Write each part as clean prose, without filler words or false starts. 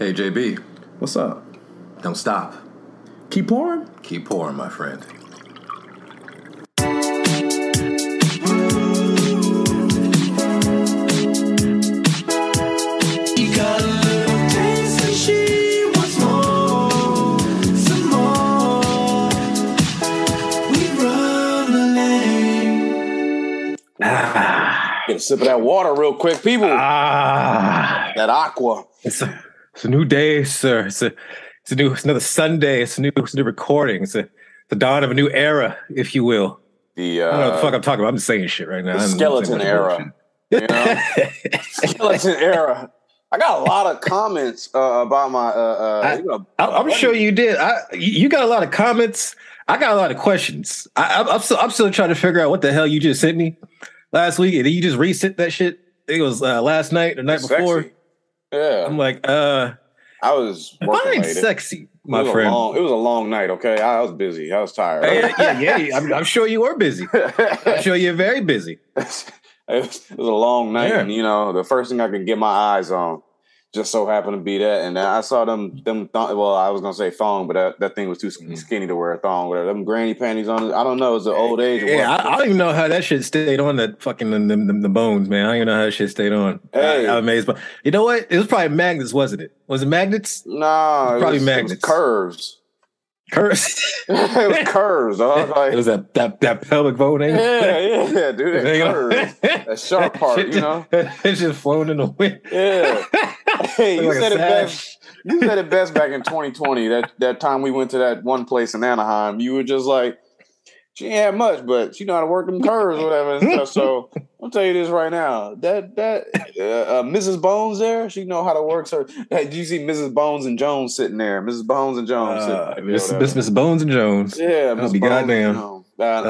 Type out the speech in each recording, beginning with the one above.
Hey, JB. What's up? Don't stop. Keep pouring? Keep pouring, my friend. Get a sip of that water real quick, people. That aqua. It's a new day, sir. It's another Sunday. It's a new recording. It's the dawn of a new era, if you will. I don't know what the fuck I'm talking about. I'm just saying shit right now. The skeleton era. You know? Skeleton era. I got a lot of comments about my. I'm sure you did. You got a lot of comments. I got a lot of questions. I'm still trying to figure out what the hell you just sent me last week, and then you just resent that shit. I think it was last night or night before. Yeah, I'm like, I was working late. Sexy, my friend. It was a long night. Okay, I was busy. I was tired. Yeah. I'm sure you were busy. I'm sure you're very busy. It was a long night, and the first thing I can get my eyes on just so happened to be that, and I saw them. Well, I was gonna say thong, but that thing was too skinny to wear a thong. Whatever, them granny panties on. I don't know. It's the old age. Yeah, I don't even know how that shit stayed on that fucking the bones, man. I don't even know how that shit stayed on. Hey. I'm amazed, but you know what? It was probably magnets, wasn't it? Was it magnets? No, probably magnets. It was curves. Curves. It was curves. Like, it was that pelvic bone. Yeah, dude. That curves. That sharp part, It's just flown in the wind. Yeah. Hey, you said it best. You said it best back in 2020. That time we went to that one place in Anaheim. You were just like, she ain't had much, but she know how to work them curves or whatever and stuff. So I'll tell you this right now. That Mrs. Bones there, she know how to work her. Did you see Mrs. Bones and Jones sitting there? Mrs. Bones and Jones Miss Bones and Jones. Yeah, I'll be goddamn.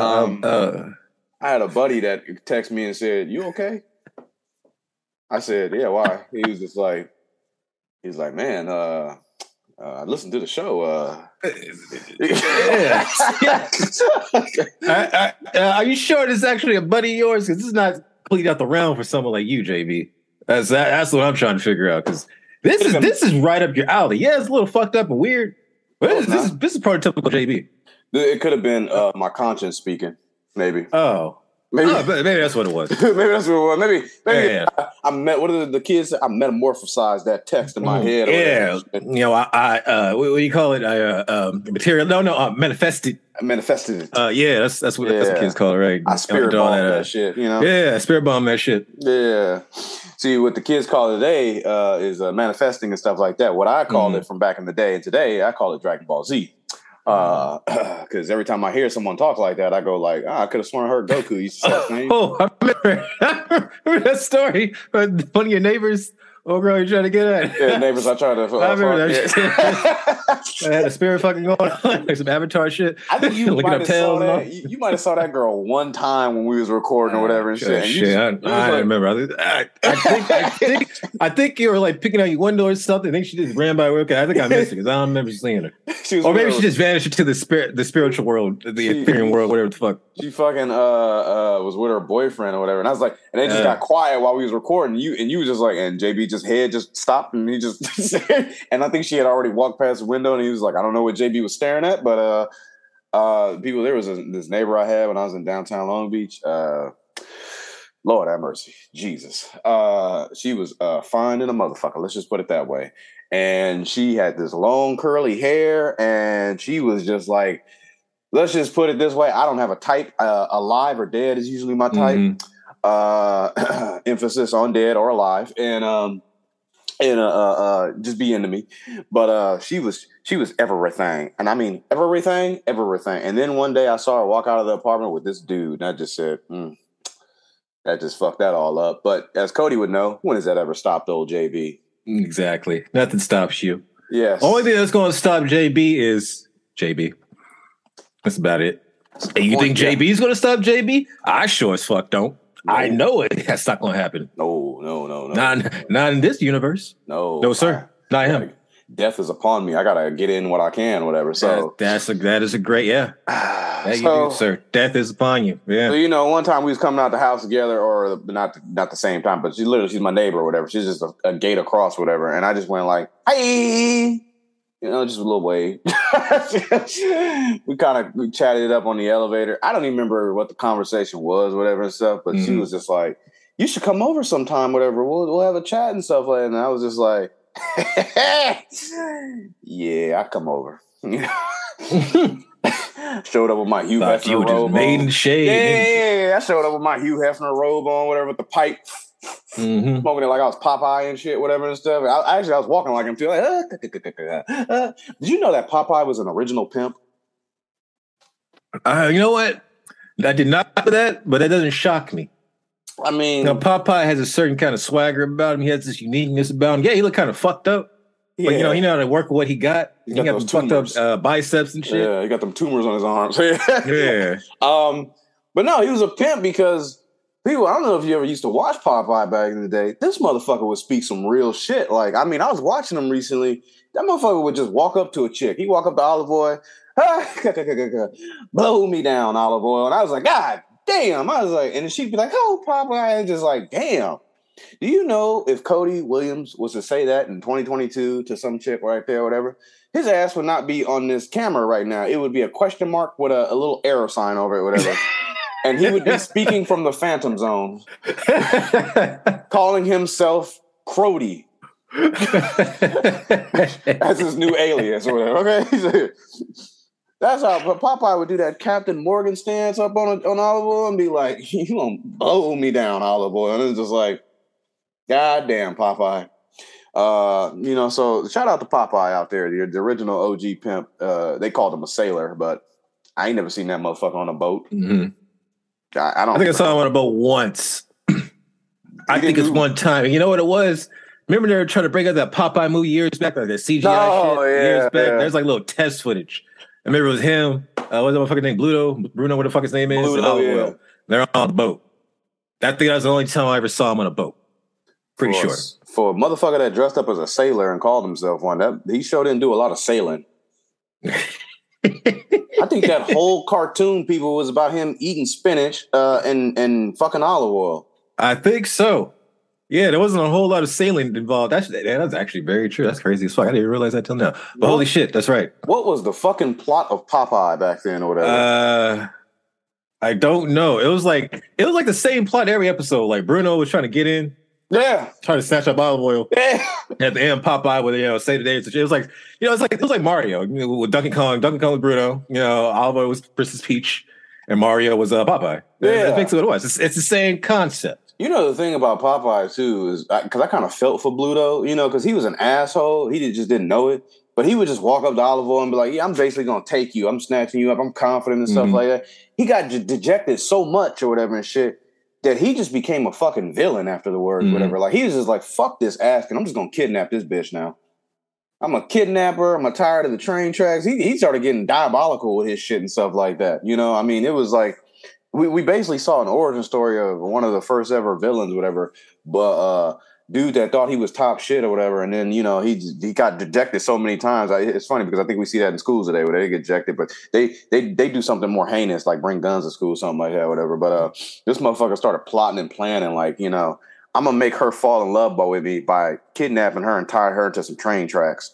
I had a buddy that texted me and said, "You okay?" I said, "Yeah, why?" He was like, "Man, I listened to the show." Are you sure this is actually a buddy of yours? Because this is not completely out the realm for someone like you, JB. That's what I'm trying to figure out. Because this is right up your alley. Yeah, it's a little fucked up and weird, but this is prototypical JB. It could have been my conscience speaking, maybe. Maybe that's what it was. Maybe that's what it was. Maybe yeah. I met. What did the kids say? I metamorphosized that text in my head. Yeah, I what do you call it? Material? No, manifested. Manifested it. Yeah, that's what kids call it, right? I spirit bomb that shit. Yeah, spirit bomb that shit. Yeah. See, what the kids call it today is manifesting and stuff like that. What I called it from back in the day, and today I call it Dragon Ball Z. Because every time I hear someone talk like that, I go like, I could have sworn I heard Goku used to say that thing. I remember that story. One of your neighbors, girl, you trying to get at? Yeah, neighbors, I tried to. I remember that shit. I had a spirit fucking going on, like some Avatar shit. I think you might have saw that. You might have saw that girl one time when we was recording or whatever and shit. I remember. I think you were like picking out your window or something. I think she just ran by. Okay, I think I missed it because I don't remember seeing her. Or maybe she just vanished into the spiritual world, the ethereal world, whatever the fuck. She fucking was with her boyfriend or whatever, and I was like, and they just got quiet while we was recording. You was just like, and JB just head just stopped, and he just and I think she had already walked past the window, and he was like, I don't know what JB was staring at, but people, there was this neighbor I had when I was in downtown Long Beach. Lord have mercy, Jesus. She was fine in a motherfucker. Let's just put it that way. And she had this long curly hair, and she was just like, let's just put it this way. I don't have a type. Alive or dead is usually my type. Emphasis on dead or alive, and just be into me. But she was everything, and I mean everything. And then one day I saw her walk out of the apartment with this dude, and I just said, that just fucked that all up. But as Cody would know, when has that ever stopped old JB? Exactly. Nothing stops you. Yes. Only thing that's going to stop JB is JB. That's about it. And you think JB is going to stop JB? I sure as fuck don't. No. I know it. That's not going to happen. No. Not in this universe. No. No, sir. Not him. death is upon me. I gotta get in what I can, whatever. So that is a great That you do, sir. Death is upon you. Yeah. So, you know, one time we was coming out the house together, or not the same time, but she's my neighbor or whatever. She's just a gate across, whatever. And I just went like, hey, you know, just a little wave. we chatted it up on the elevator. I don't even remember what the conversation was, whatever and stuff. But she was just like, you should come over sometime, whatever. We'll have a chat and stuff like that. And I was just like, yeah, I come over. You know? Showed up with my Hugh Hefner robe made in shade. Yeah. I showed up with my Hugh Hefner robe on, whatever, with the pipe, smoking it like I was Popeye and shit, whatever and stuff. I was walking like him too. Like, Did you know that Popeye was an original pimp? You know what? I did not know that, but that doesn't shock me. I mean, Popeye has a certain kind of swagger about him. He has this uniqueness about him. Yeah, he looked kind of fucked up. Yeah. But, you know, he know how to work with what he got. He got them fucked up biceps and shit. Yeah, he got them tumors on his arms. Yeah. But no, he was a pimp because people, I don't know if you ever used to watch Popeye back in the day. This motherfucker would speak some real shit. Like, I mean, I was watching him recently. That motherfucker would just walk up to a chick. He'd walk up to Olive Oil. Blow me down, Olive Oil. And I was like, God damn. I was like, and then she'd be like, oh, Popeye. And just like, damn. Do you know if Cody Williams was to say that in 2022 to some chick right there or whatever, his ass would not be on this camera right now. It would be a question mark with a little arrow sign over it, whatever. And he would be speaking from the Phantom Zone, calling himself Crody as his new alias or whatever. Okay, that's how Popeye would do that Captain Morgan stance up on Olive Oil and be like, "You gonna blow me down, Olive Oil?" And it's just like, God damn, Popeye. You know, so shout out to Popeye out there, the original OG pimp. They called him a sailor, but I ain't never seen that motherfucker on a boat. Mm-hmm. I think I saw him on a boat once. I think it's one time. You know what it was? Remember they were trying to bring out that Popeye movie years back, like that CGI shit years back? Yeah. There's like little test footage. I remember it was him. What's that motherfucker's name? Bruno, what the fuck his name is? Bluto, yeah. They're on the boat. I think that was the only time I ever saw him on a boat. Pretty sure. For a motherfucker that dressed up as a sailor and called himself one, he sure didn't do a lot of sailing. I think that whole cartoon people was about him eating spinach and fucking olive oil. I think so. Yeah, there wasn't a whole lot of sailing involved. That's actually very true. That's crazy as fuck. I didn't even realize that till now. But holy shit, that's right. What was the fucking plot of Popeye back then or whatever? I don't know. It was like the same plot every episode. Like Bruno was trying to get in. Yeah. Trying to snatch up olive oil. Yeah. At the end, Popeye would, say the day. It was like, it was like Mario, with Donkey Kong. Donkey Kong was Bruno. Olive oil was Princess Peach, and Mario was Popeye. Yeah. That's basically what it was. It's the same concept. You know, the thing about Popeye, too, is because I kind of felt for Bluto, because he was an asshole. He just didn't know it. But he would just walk up to Olive Oil and be like, yeah, I'm basically going to take you. I'm snatching you up. I'm confident and stuff like that. He got dejected so much or whatever and shit that he just became a fucking villain after the word, whatever. Like, he was just like, fuck this asking. I'm just going to kidnap this bitch now. I'm a kidnapper. I'm tired of the train tracks. He started getting diabolical with his shit and stuff like that. I mean, it was like, we basically saw an origin story of one of the first ever villains, whatever. But dude that thought he was top shit or whatever, and then he got dejected so many times. It's funny because I think we see that in schools today where they get ejected, but they do something more heinous, like bring guns to school, something like that, whatever. But this motherfucker started plotting and planning, like I'm gonna make her fall in love with me by kidnapping her and tie her to some train tracks.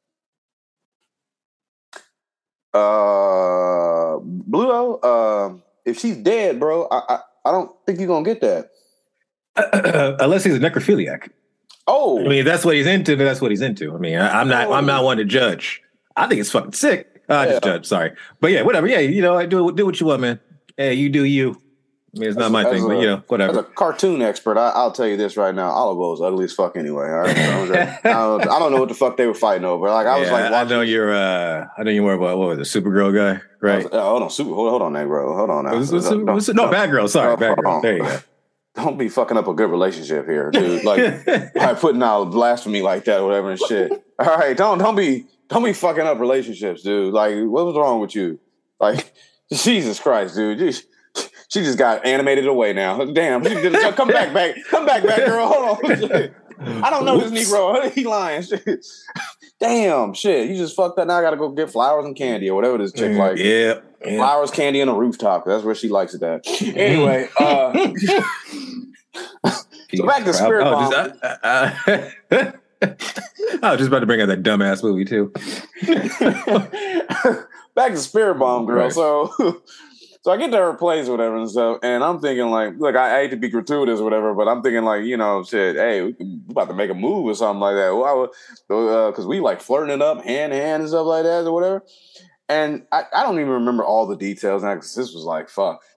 Bluto, if she's dead, bro, I don't think you're gonna get that. Unless he's a necrophiliac. Oh, I mean, if that's what he's into, then that's what he's into. I mean, I'm not one to judge. I think it's fucking sick. I just judge. Sorry, but yeah, whatever. Yeah, I do what you want, man. Hey, you do you. I mean, it's not my thing, but whatever. As a cartoon expert, I'll tell you this right now: Olive Oil's ugly as fuck anyway. All right? I don't know what the fuck they were fighting over. Like I was like, I know you're more about what was the Supergirl guy, right? Hold on, Negro. Hold on now. No, Bad Girl. Sorry, Bad Girl. There you go. Don't be fucking up a good relationship here, dude. Like by putting out blasphemy like that or whatever and shit. All right, don't be fucking up relationships, dude. Like, what was wrong with you? Like, Jesus Christ, dude. She just got animated away now. Damn, come back, girl. Hold on. I don't know this Negro. He lying. damn, shit, you just fucked up. Now I gotta go get flowers and candy or whatever this chick like. Yeah. Flowers, candy, and a rooftop. That's where she likes it at. Anyway, so back to Spirit Bomb. I was just about to bring out that dumbass movie too. Back to Spirit Bomb, girl. Right. So I get to her place or whatever and stuff, and I'm thinking like, look, I hate to be gratuitous or whatever, but I'm thinking like, shit, hey, we about to make a move or something like that. Well, because we like flirting it up hand in hand and stuff like that or whatever. And I don't even remember all the details now because this was like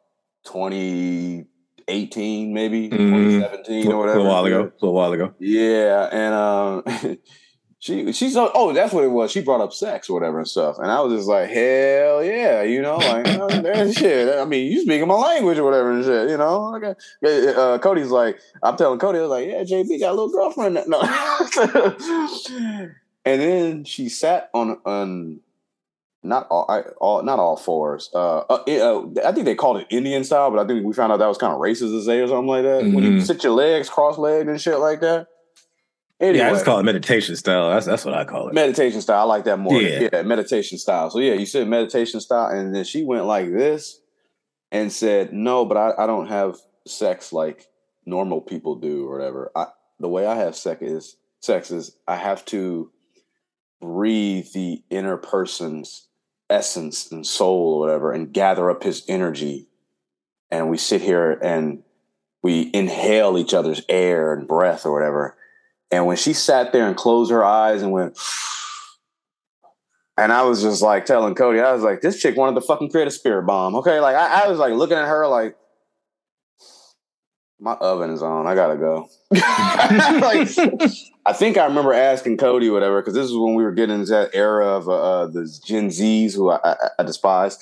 2018 maybe, 2017 or whatever. A little while ago. Yeah, and she's that's what it was. She brought up sex or whatever and stuff, and I was just like, hell yeah, like shit. I mean, you speaking my language or whatever and shit, Okay. Cody's like, I'm telling Cody, I was like, yeah, JB got a little girlfriend. No, and then she sat on not all fours. I think they called it Indian style, but I think we found out that was kind of racist to say or something like that. When you sit your legs cross-legged and shit like that. Anyway, yeah, I just call it meditation style. That's what I call it. Meditation style. I like that more. Yeah, meditation style. So yeah, you said meditation style, and then she went like this and said, "No, but I don't have sex like normal people do or whatever. The way I have sex is I have to breathe the inner person's essence and soul or whatever and gather up his energy. And we sit here and we inhale each other's air and breath or whatever." And when she sat there and closed her eyes and went, and I was just like telling Cody, I was like, this chick wanted to fucking create a spirit bomb. Okay. Like I was like looking at her like, my oven is on. I gotta go. Like, I think I remember asking Cody, whatever, because this is when we were getting into that era of the Gen Zs who I despise.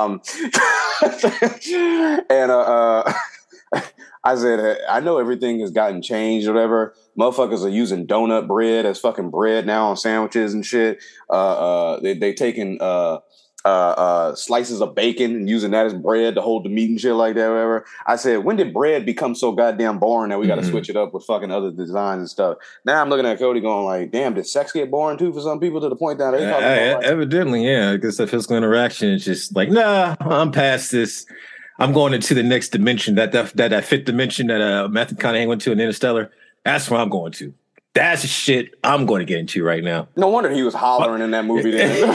I said, I know everything has gotten changed or whatever. Motherfuckers are using donut bread as fucking bread now on sandwiches and shit. They taking slices of bacon and using that as bread to hold the meat and shit like that, whatever. I said, when did bread become so goddamn boring that we got to switch it up with fucking other designs and stuff? Now I'm looking at Cody going like, damn, did sex get boring too for some people to the point that they talking about like, evidently, yeah. I guess the physical interaction is just like, nah, I'm past this. I'm going into the next dimension, that fifth dimension that Matthew McConaughey went to in Interstellar. That's where I'm going to. That's the shit I'm going to get into right now. No wonder he was hollering in that movie then.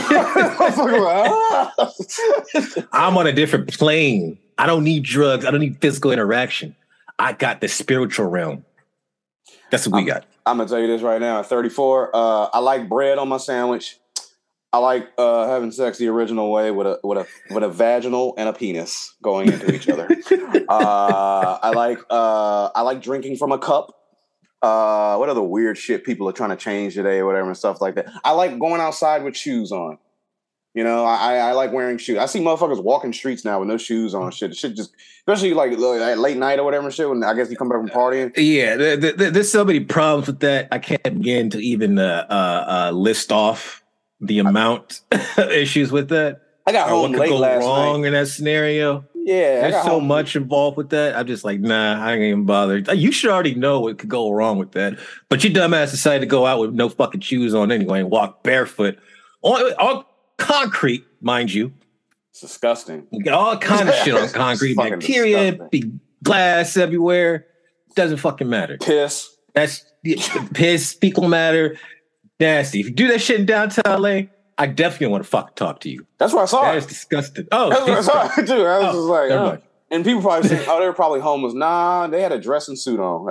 I'm on a different plane. I don't need drugs. I don't need physical interaction. I got the spiritual realm. That's what we got. I'm going to tell you this right now. At 34, I like bread on my sandwich. I like having sex the original way with a vaginal and a penis going into each other. I like drinking from a cup. What other weird shit people are trying to change today or whatever and stuff like that. I like going outside with shoes on. I like wearing shoes. I see motherfuckers walking streets now with no shoes on. Shit just, especially like at late night or whatever and shit. When I guess you come back from partying. Yeah, there's so many problems with that. I can't begin to even list off the amount of issues with that. I got home late last night. What could go wrong in that scenario? Yeah, there's so much involved with that. I'm just like, nah, I ain't even bothered. You should already know what could go wrong with that. But your dumbass decided to go out with no fucking shoes on anyway and walk barefoot on concrete, mind you. It's disgusting. You get all kind of shit on concrete, bacteria, big glass everywhere. Doesn't fucking matter. Piss. That's piss, fecal matter. Nasty. If you do that shit in downtown LA, I definitely want to fucking talk to you. That's where I saw it. That is disgusting. Oh, that's where I saw it too. I was just like, and people probably think, they were probably homeless. Nah, they had a dressing suit on.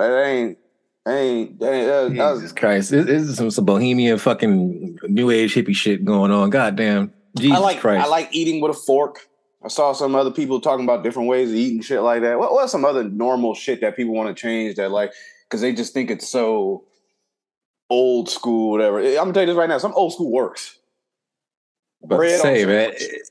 Jesus Christ. This is some bohemian fucking new age hippie shit going on. Goddamn. Jesus Christ. I like eating with a fork. I saw some other people talking about different ways of eating shit like that. What's some other normal shit that people want to change that like, because they just think it's so old school, whatever. I'm gonna tell you this right now. Some old school works. Bread say, man.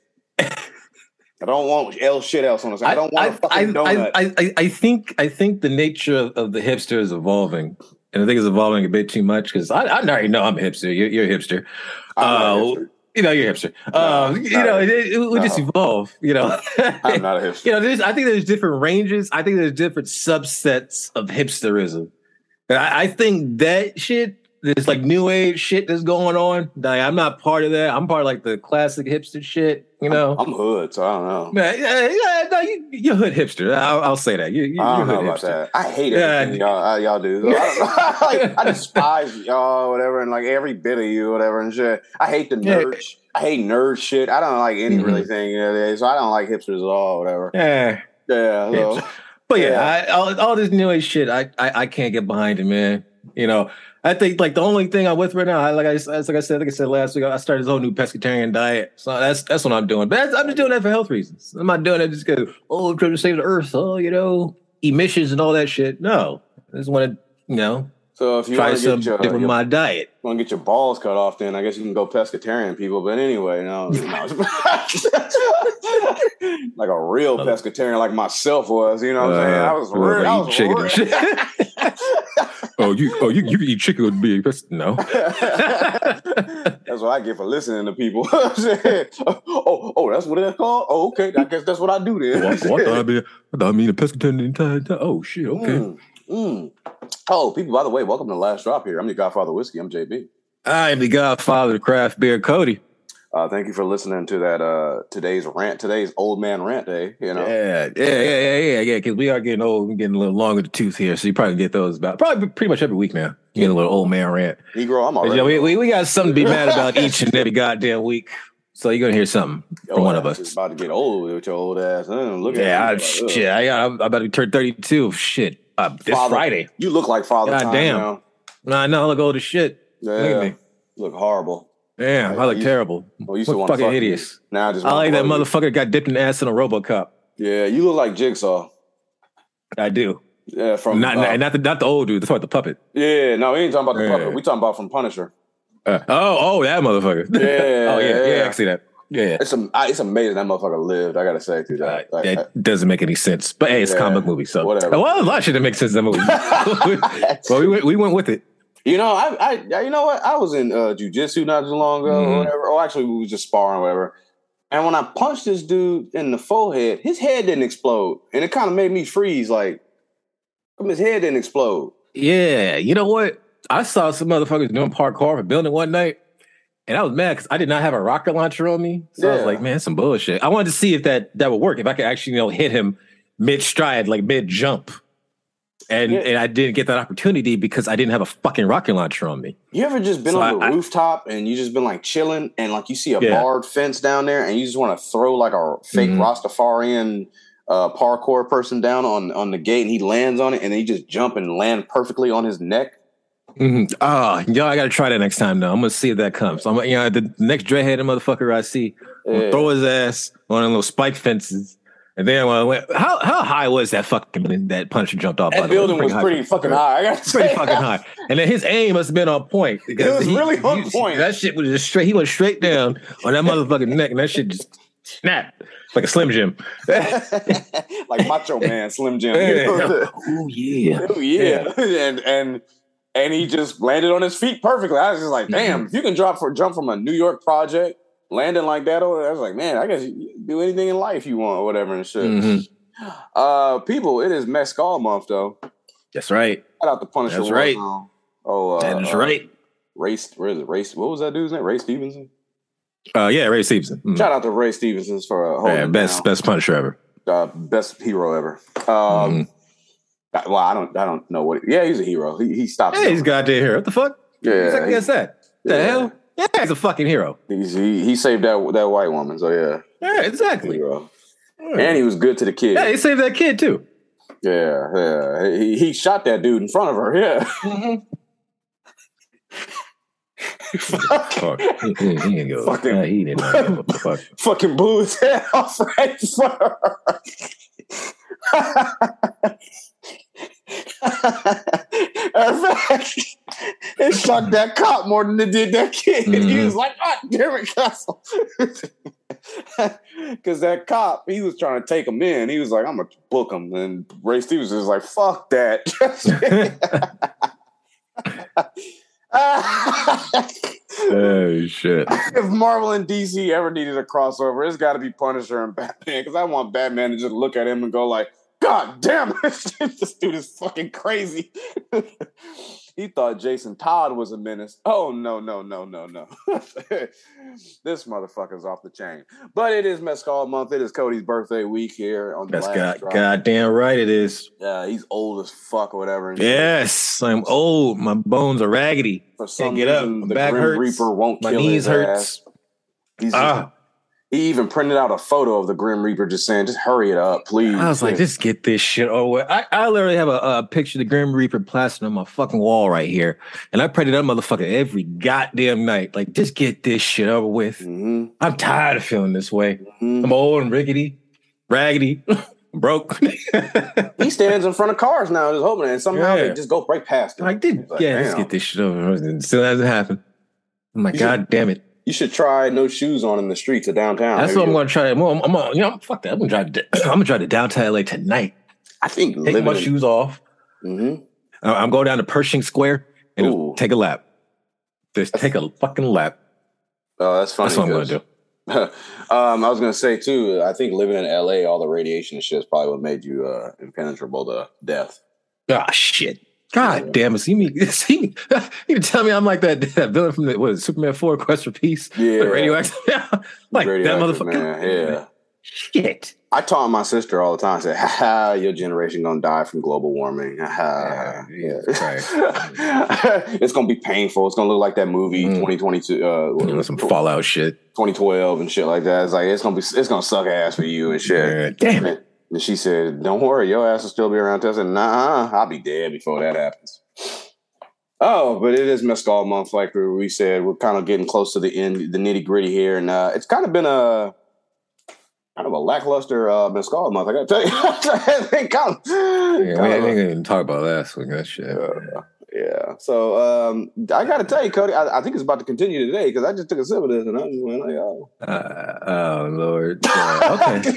I don't want shit else on the side. I don't want a fucking donut. I think the nature of the hipster is evolving, and I think it's evolving a bit too much because I already know I'm a hipster. You're a hipster. You're a hipster. It would just evolve. I'm not a hipster. I think there's different ranges. I think there's different subsets of hipsterism. And I think that shit this like new age shit that's going on. Like, I'm not part of that. I'm part of like the classic hipster shit. You know, I'm hood, so I don't know. Man, no, you're hood hipster. I'll say that. You're I don't hood know about hipster. that. I hate everything y'all do. I despise y'all, whatever, and like every bit of you, whatever, and shit. I hate the nerd. I hate nerd shit. I don't like any really thing, so I don't like hipsters at all, whatever. Yeah. So. But all this new age shit, I can't get behind it, man. You know, I think like the only thing I'm with right now, like I said last week, I started this whole new pescatarian diet. So that's what I'm doing. But I'm just doing that for health reasons. I'm not doing it just because I'm trying to save the earth. Emissions and all that shit. No, I just want to So if you try want to something different with my diet. Want to get your balls cut off, then I guess you can go pescatarian, people. But anyway, no. Like a real pescatarian, like myself was. You know what I'm saying? I was real. I was chicken and shit. you can eat chicken with me? No. That's what I get for listening to people. That's what it's called. Oh, okay. I guess that's what I do then. I thought a pescatarian the entire time. Oh shit. Okay. Oh, people, by the way, welcome to Last Drop here. I'm your Godfather Whiskey. I'm JB. I am the Godfather of craft beer, Cody. Thank you for listening to that today's old man rant day. You know, yeah. Because we are getting old, and getting a little longer the tooth here, so you probably get those probably pretty much every week now. Getting a little old man rant. Negro, I'm already. We got something to be mad about each and every goddamn week. So you're gonna hear something from one of us. About to get old with your old ass. Look at I'm about to turn 32. Shit. This Friday. You look like Father Time damn. Now. I know I look old as shit. Yeah. Look at me. Look horrible. Damn, I look terrible. You look fucking hideous. Now I like that motherfucker got dipped in the ass in a RoboCop. Yeah, you look like Jigsaw. I do. Yeah, from not the old dude. That's like the puppet. Yeah, no, we ain't talking about the puppet. We talking about from Punisher. That motherfucker. Yeah. I can see that. Yeah. It's amazing that motherfucker lived. I gotta say to that. It doesn't make any sense, but hey, it's a comic movie, so whatever. Well, a lot of shit that makes sense in that movie. Well, we went with it. You know, I you know what? I was in jiu-jitsu not too long ago, or whatever. Or actually, we was just sparring, or whatever. And when I punched this dude in the forehead, his head didn't explode, and it kind of made me freeze. Like, his head didn't explode. Yeah, you know what? I saw some motherfuckers doing parkour for a building one night. And I was mad because I did not have a rocket launcher on me. So I was like, man, that's some bullshit. I wanted to see if that would work. If I could actually, hit him mid-stride, like mid-jump. And I didn't get that opportunity because I didn't have a fucking rocket launcher on me. You ever just been on the rooftop and you just been like chilling and like you see a barred fence down there and you just want to throw like a fake Rastafarian parkour person down on the gate and he lands on it and then he just jump and land perfectly on his neck? Mm-hmm. I got to try that next time. Now I'm gonna see if that comes. I'm, the next dreadheaded motherfucker I see, I'm gonna throw his ass on little spike fences, and then how high was that fucking that Punisher jumped off? That building was pretty fucking high. I got to say, pretty fucking high. And then his aim must have been on point. It was really on point. That shit was just straight. He went straight down on that motherfucking neck, and that shit just snapped like a Slim Jim, like Macho Man Slim Jim. Oh yeah, And he just landed on his feet perfectly. I was just like, damn, if you can jump from a New York project, landing like that, I was like, man, I guess you do anything in life you want or whatever and shit. People, it is Mezcal month, though. That's right. Shout out to Punisher. That's right. That's right. Race, where is it? Race, what was that dude's name? Ray Stevenson? Ray Stevenson. Shout out to Ray Stevenson for holding best Punisher ever. Best hero ever. Well, I don't know what. He's a hero. He stopped. Yeah, he's a goddamn hero. What the fuck? Yeah, exactly that. The hell? Yeah, he's a fucking hero. He saved that white woman. So yeah. Yeah, exactly. Hero. And he was good to the kid. Yeah, he saved that kid too. Yeah. He shot that dude in front of her. Yeah. Fuck. He didn't go. He didn't know. Fuck. Fucking blew his head off right in front of her. It shocked that cop more than it did that kid. He was like, "God damn it, Castle!" Because that cop, he was trying to take him in. He was like, "I'm gonna book him," and Ray Stevens was like, "Fuck that." Oh shit! If Marvel and DC ever needed a crossover, it's got to be Punisher and Batman. Because I want Batman to just look at him and go like, "God damn it, this dude is fucking crazy." He thought Jason Todd was a menace. Oh, no. This motherfucker's off the chain. But it is Mezcal month. It is Cody's birthday week here on the last drop. Goddamn right it is. Yeah, he's old as fuck or whatever. Yes, I'm old. My bones are raggedy. For some Can't get reason, up. the Back Grim hurts. Reaper won't My kill knees his hurts. ass. He even printed out a photo of the Grim Reaper just saying, just hurry it up, please. I was like, just get this shit over. I literally have a picture of the Grim Reaper plastered on my fucking wall right here. And I pray to that motherfucker every goddamn night. Like, just get this shit over with. Mm-hmm. I'm tired of feeling this way. Mm-hmm. I'm old and rickety, raggedy, broke. He stands in front of cars now just hoping, and somehow they just go right past him. Let's get this shit over. It still hasn't happened. I'm like, God damn it. You should try no shoes on in the streets of downtown. That's what I'm going to try. Fuck that. I'm going to drive to downtown LA tonight. I think take my shoes off. Mm-hmm. I'm going down to Pershing Square and take a lap. Just take a fucking lap. Oh, that's funny. That's what I'm going to do. I was going to say, too, I think living in LA, all the radiation and shit is probably what made you impenetrable to death. Ah, shit. God damn it. See me you tell me I'm like that villain from the Superman 4 Quest for Peace? Yeah. Radioactive. Like that motherfucker. Man. Yeah. Shit. I taught my sister all the time, I said, ha, your generation gonna die from global warming. Yeah. It's gonna be painful. It's gonna look like that movie 2022 some Fallout shit. 2012 and shit like that. It's like it's gonna suck ass for you and shit. Damn it. And she said, don't worry, your ass will still be around. I said, nah, I'll be dead before that happens. Oh, but it is Mezcal month, like we said. We're kind of getting close to the end, the nitty gritty here. And it's kind of been a lackluster Mezcal month, I gotta tell you. We ain't even talk about last week. That shit. Yeah. So I gotta tell you, Cody, I think it's about to continue today because I just took a sip of this and I just went like, oh. Oh Lord. Okay.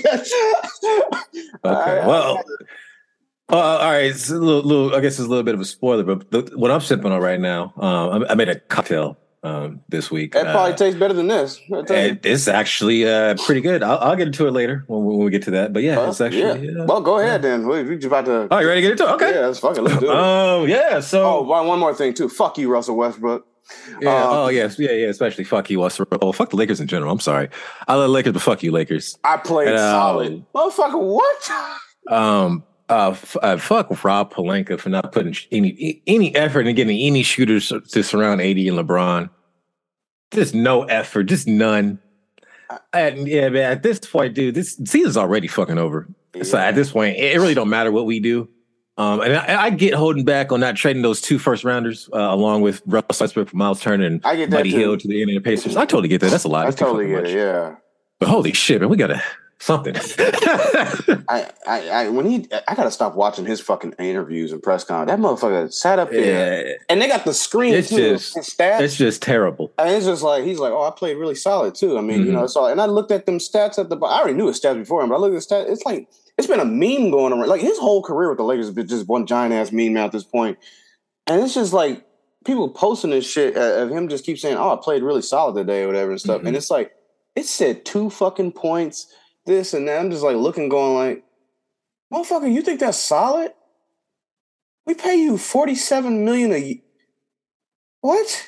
Okay. Well. All right. It's a little. I guess it's a little bit of a spoiler, but what I'm sipping on right now, I made a cocktail this week. It probably tastes better than this. It's actually pretty good. I'll get into it later when we get to that. But yeah, it's actually. Yeah. Well, go ahead then. We're just about to. Oh, you ready to get into it? Okay. Yeah, let's do it. Yeah. So. One more thing too. Fuck you, Russell Westbrook. Yeah. Yeah. Especially fuck you, Westbrook. Oh, fuck the Lakers in general. I'm sorry. I love Lakers, but fuck you, Lakers. I played solid, motherfucker. What? Fuck Rob Pelinka for not putting any effort in getting any shooters to surround AD and LeBron. Just no effort, just none. Man, at this point, dude, this season's already fucking over. Yeah. So at this point, it really don't matter what we do. And I get holding back on not trading those 2 first rounders along with Russell Westbrook, Miles Turner, and Buddy Hield to the Indiana Pacers. I totally get that. That's a lot. I totally get it. Yeah. But holy shit, man, we gotta. Something. I gotta stop watching his fucking interviews and press con. That motherfucker sat up there, and they got the screen too. Stats. It's just terrible. And it's just like he's like, oh, I played really solid too. I mean, you know, it's all. And I looked at them stats at the. I already knew his stats before him, but I looked at the stats. It's like it's been a meme going around. Like his whole career with the Lakers has been just one giant ass meme at this point. And it's just like people posting this shit of him just keep saying, oh, I played really solid today or whatever and stuff. And it's like it said 2 fucking points. This and that. I'm just like looking, going like, motherfucker, you think that's solid? We pay you $47 million a year. What?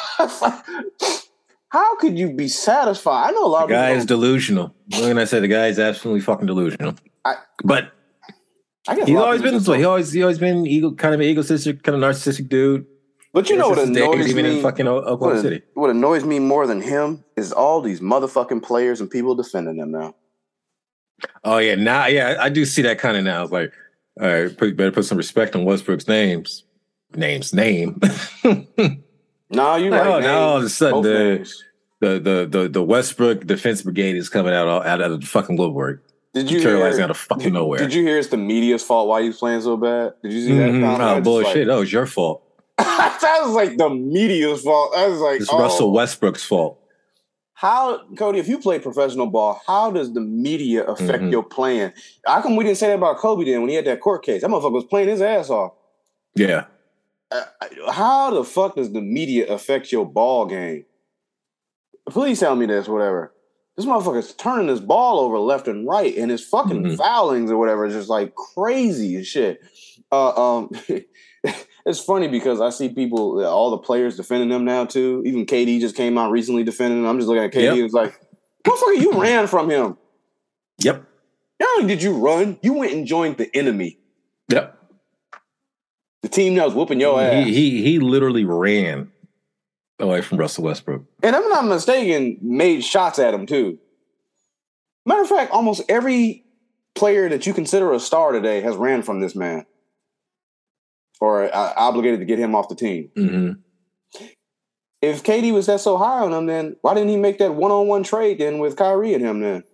How could you be satisfied? I know a lot of people. The guy is delusional. What can I say? The guy is absolutely fucking delusional. But I guess he's always been this way. He always been kind of an egotistic, kind of narcissistic dude. But you know what annoys me? In fucking Oklahoma City. What annoys me more than him is all these motherfucking players and people defending him now. Oh yeah, now I do see that kind of now. It's like, all right, better put some respect on Westbrook's name. No, you're right. Now all of a sudden the Westbrook Defense Brigade is coming out of the fucking woodwork. Did you materializing out of fucking nowhere? Did you hear it's the media's fault why he was playing so bad? Did you see that? Oh bullshit! That was your fault. That was like the media's fault. I was like, it's Russell Westbrook's fault. How, Cody, if you play professional ball, how does the media affect your playing? How come we didn't say that about Kobe then when he had that court case? That motherfucker was playing his ass off. Yeah. How the fuck does the media affect your ball game? Please tell me this, whatever. This motherfucker's turning his ball over left and right, and his fucking foulings or whatever is just like crazy and shit. it's funny because I see people, all the players defending him now too. Even KD just came out recently defending him. I'm just looking at KD. It's like, motherfucker, you ran from him. Yep. Not only did you run, you went and joined the enemy. Yep. The team that was whooping your ass. He literally ran away from Russell Westbrook. And if I'm not mistaken, made shots at him too. Matter of fact, almost every player that you consider a star today has ran from this man. Or obligated to get him off the team. Mm-hmm. If KD was that so high on him, then why didn't he make that one-on-one trade then with Kyrie and him then?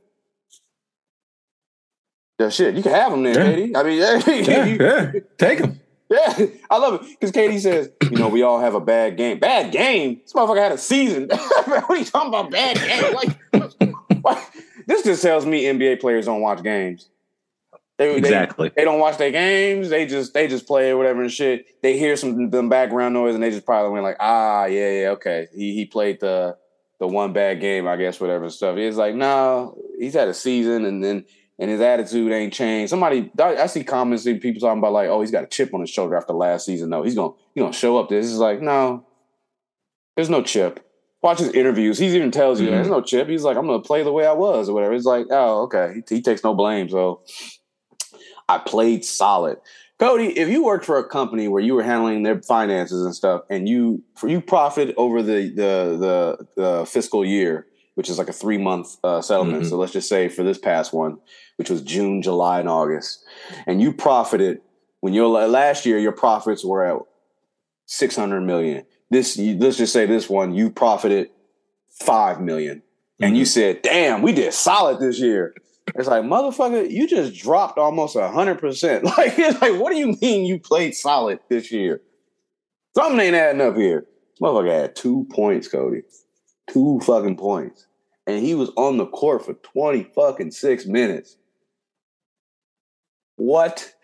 That shit, you can have him then, KD. I mean, take him. Yeah, I love it because KD says, we all have a bad game. Bad game? This motherfucker had a season. What are you talking about? Bad game? Like, this just tells me NBA players don't watch games. Exactly. They don't watch their games. They just play or whatever and shit. They hear some background noise and they just probably went like, yeah, okay. He played the one bad game, I guess, whatever stuff. It's like, no, he's had a season and his attitude ain't changed. I see comments, people talking about like, oh, he's got a chip on his shoulder after last season. No, he's gonna show up. This is like, no, there's no chip. Watch his interviews. He even tells you there's no chip. He's like, I'm gonna play the way I was or whatever. It's like, oh, okay. He takes no blame. So I played solid. Cody, if you worked for a company where you were handling their finances and stuff, and you profited over the fiscal year, which is like a 3-month settlement. Mm-hmm. So let's just say for this past one, which was June, July, and August, and you profited when last year your profits were at $600 million. Let's just say this one you profited $5 million, and you said, "Damn, we did solid this year." It's like, motherfucker, you just dropped almost 100%. Like, it's like, what do you mean you played solid this year? Something ain't adding up here. This motherfucker had 2 points, Cody. 2 fucking points. And he was on the court for 26 minutes. What?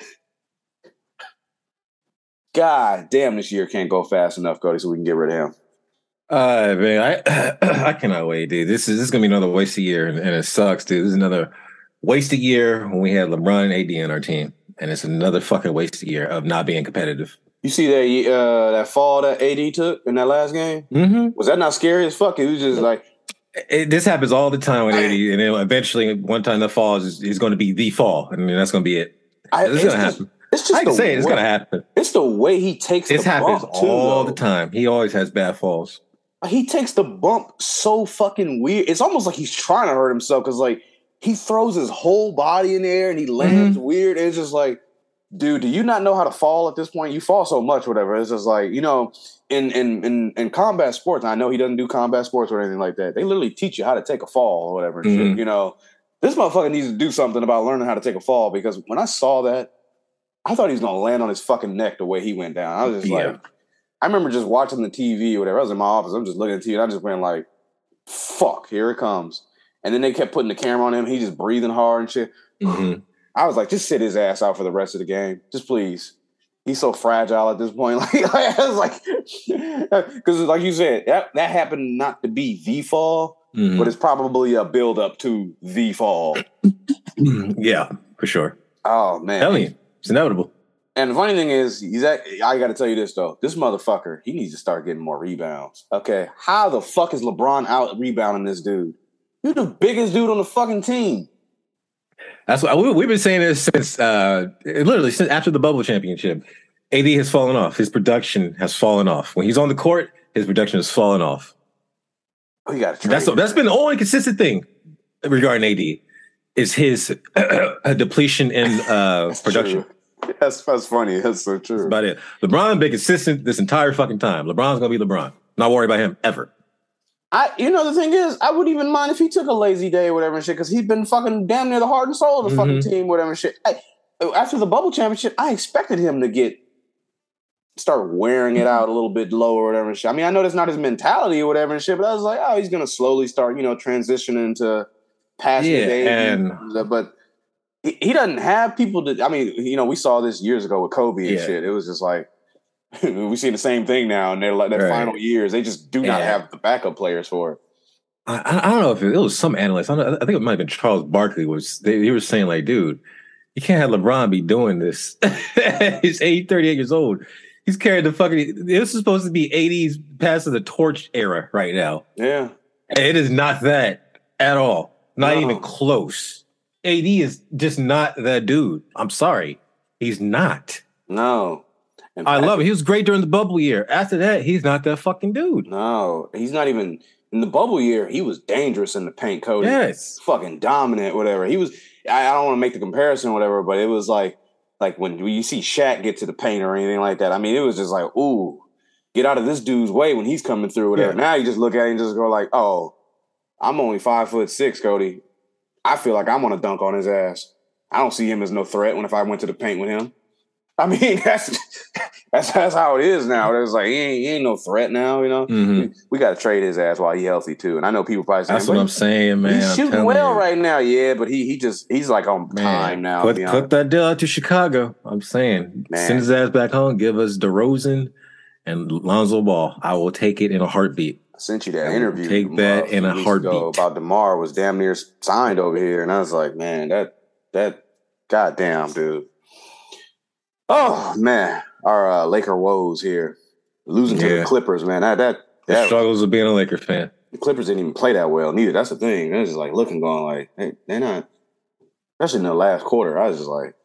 God damn, this year can't go fast enough, Cody, so we can get rid of him. Man, I cannot wait, dude. This is going to be another wasted year, and it sucks, dude. This is another wasted year when we had LeBron and AD on our team, and it's another fucking wasted year of not being competitive. You see that fall that AD took in that last game? Mm-hmm. Was that not scary as fuck? It was just like... This happens all the time with AD, and then eventually one time the fall is going to be the fall, and that's going to be it. It's going to happen. It's just it's going to happen. It's the way he takes the bump, happens all the time. He always has bad falls. He takes the bump so fucking weird. It's almost like he's trying to hurt himself because, like, he throws his whole body in the air and he lands weird. And it's just like, dude, do you not know how to fall at this point? You fall so much, whatever. It's just like, in combat sports, I know he doesn't do combat sports or anything like that. They literally teach you how to take a fall or whatever. And shit, this motherfucker needs to do something about learning how to take a fall because when I saw that, I thought he was going to land on his fucking neck the way he went down. I was just like, I remember just watching the TV or whatever. I was in my office. I'm just looking at the TV and I just went like, fuck, here it comes. And then they kept putting the camera on him. He just breathing hard and shit. Mm-hmm. I was like, just sit his ass out for the rest of the game. Just please. He's so fragile at this point. Like I was like, because like you said, that happened not to be the fall, but it's probably a build up to the fall. Yeah, for sure. Oh, man. Tell me, it's inevitable. And the funny thing is, I got to tell you this, though. This motherfucker, he needs to start getting more rebounds. Okay, how the fuck is LeBron out rebounding this dude? You're the biggest dude on the fucking team. That's what we've been saying this since literally since after the bubble championship. AD has fallen off. His production has fallen off. When he's on the court, his production has fallen off. Oh, you got to trade. That's been the only consistent thing regarding AD is his depletion in production. True. That's funny. That's so true. That's about it. LeBron been consistent this entire fucking time. LeBron's gonna be LeBron. Not worried about him ever. The thing is, I wouldn't even mind if he took a lazy day or whatever and shit, because he's been fucking damn near the heart and soul of the fucking team, whatever and shit. After the bubble championship, I expected him to start wearing it out a little bit lower or whatever and shit. I mean, I know that's not his mentality or whatever and shit, but I was like, oh, he's gonna slowly start, transitioning into passionate age. But he doesn't have people to. I mean, we saw this years ago with Kobe and shit. It was just like we see the same thing now in their final years. They just do not have the backup players for it. I don't know if it was some analyst. I think it might have been Charles Barkley. He was saying like, dude, you can't have LeBron be doing this. He's 38 years old. He's carrying the fucking. This is supposed to be 80s passing the torch era right now. Yeah. It is not that at all. Not even close. AD is just not that dude. I'm sorry. He's not. No. I love it. He was great during the bubble year. After that, he's not that fucking dude. No. He's not even... In the bubble year, he was dangerous in the paint, Cody. Yes. Fucking dominant, whatever. He was... I don't want to make the comparison or whatever, but it was like when you see Shaq get to the paint or anything like that. I mean, it was just like, ooh, get out of this dude's way when he's coming through, whatever. Yeah. Now you just look at it and just go like, oh, I'm only 5'6", Cody. I feel like I'm gonna dunk on his ass. I don't see him as no threat if I went to the paint with him. I mean, that's how it is now. It's like he ain't no threat now, you know. Mm-hmm. We got to trade his ass while he's healthy too. And I know people probably saying, that's what I'm saying, man. He's shooting well right now, yeah, but he's like on time now. Put that deal out to Chicago. I'm saying, send his ass back home. Give us DeRozan and Lonzo Ball. I will take it in a heartbeat. I sent you that interview. Take that in a heartbeat. About DeMar was damn near signed over here, and I was like, man, that goddamn dude. Oh man, our Laker woes here, losing to the Clippers, man. That struggles of being a Laker fan. The Clippers didn't even play that well, neither. That's the thing. They're just like looking, going like, hey, they're not. Especially in the last quarter, I was just like,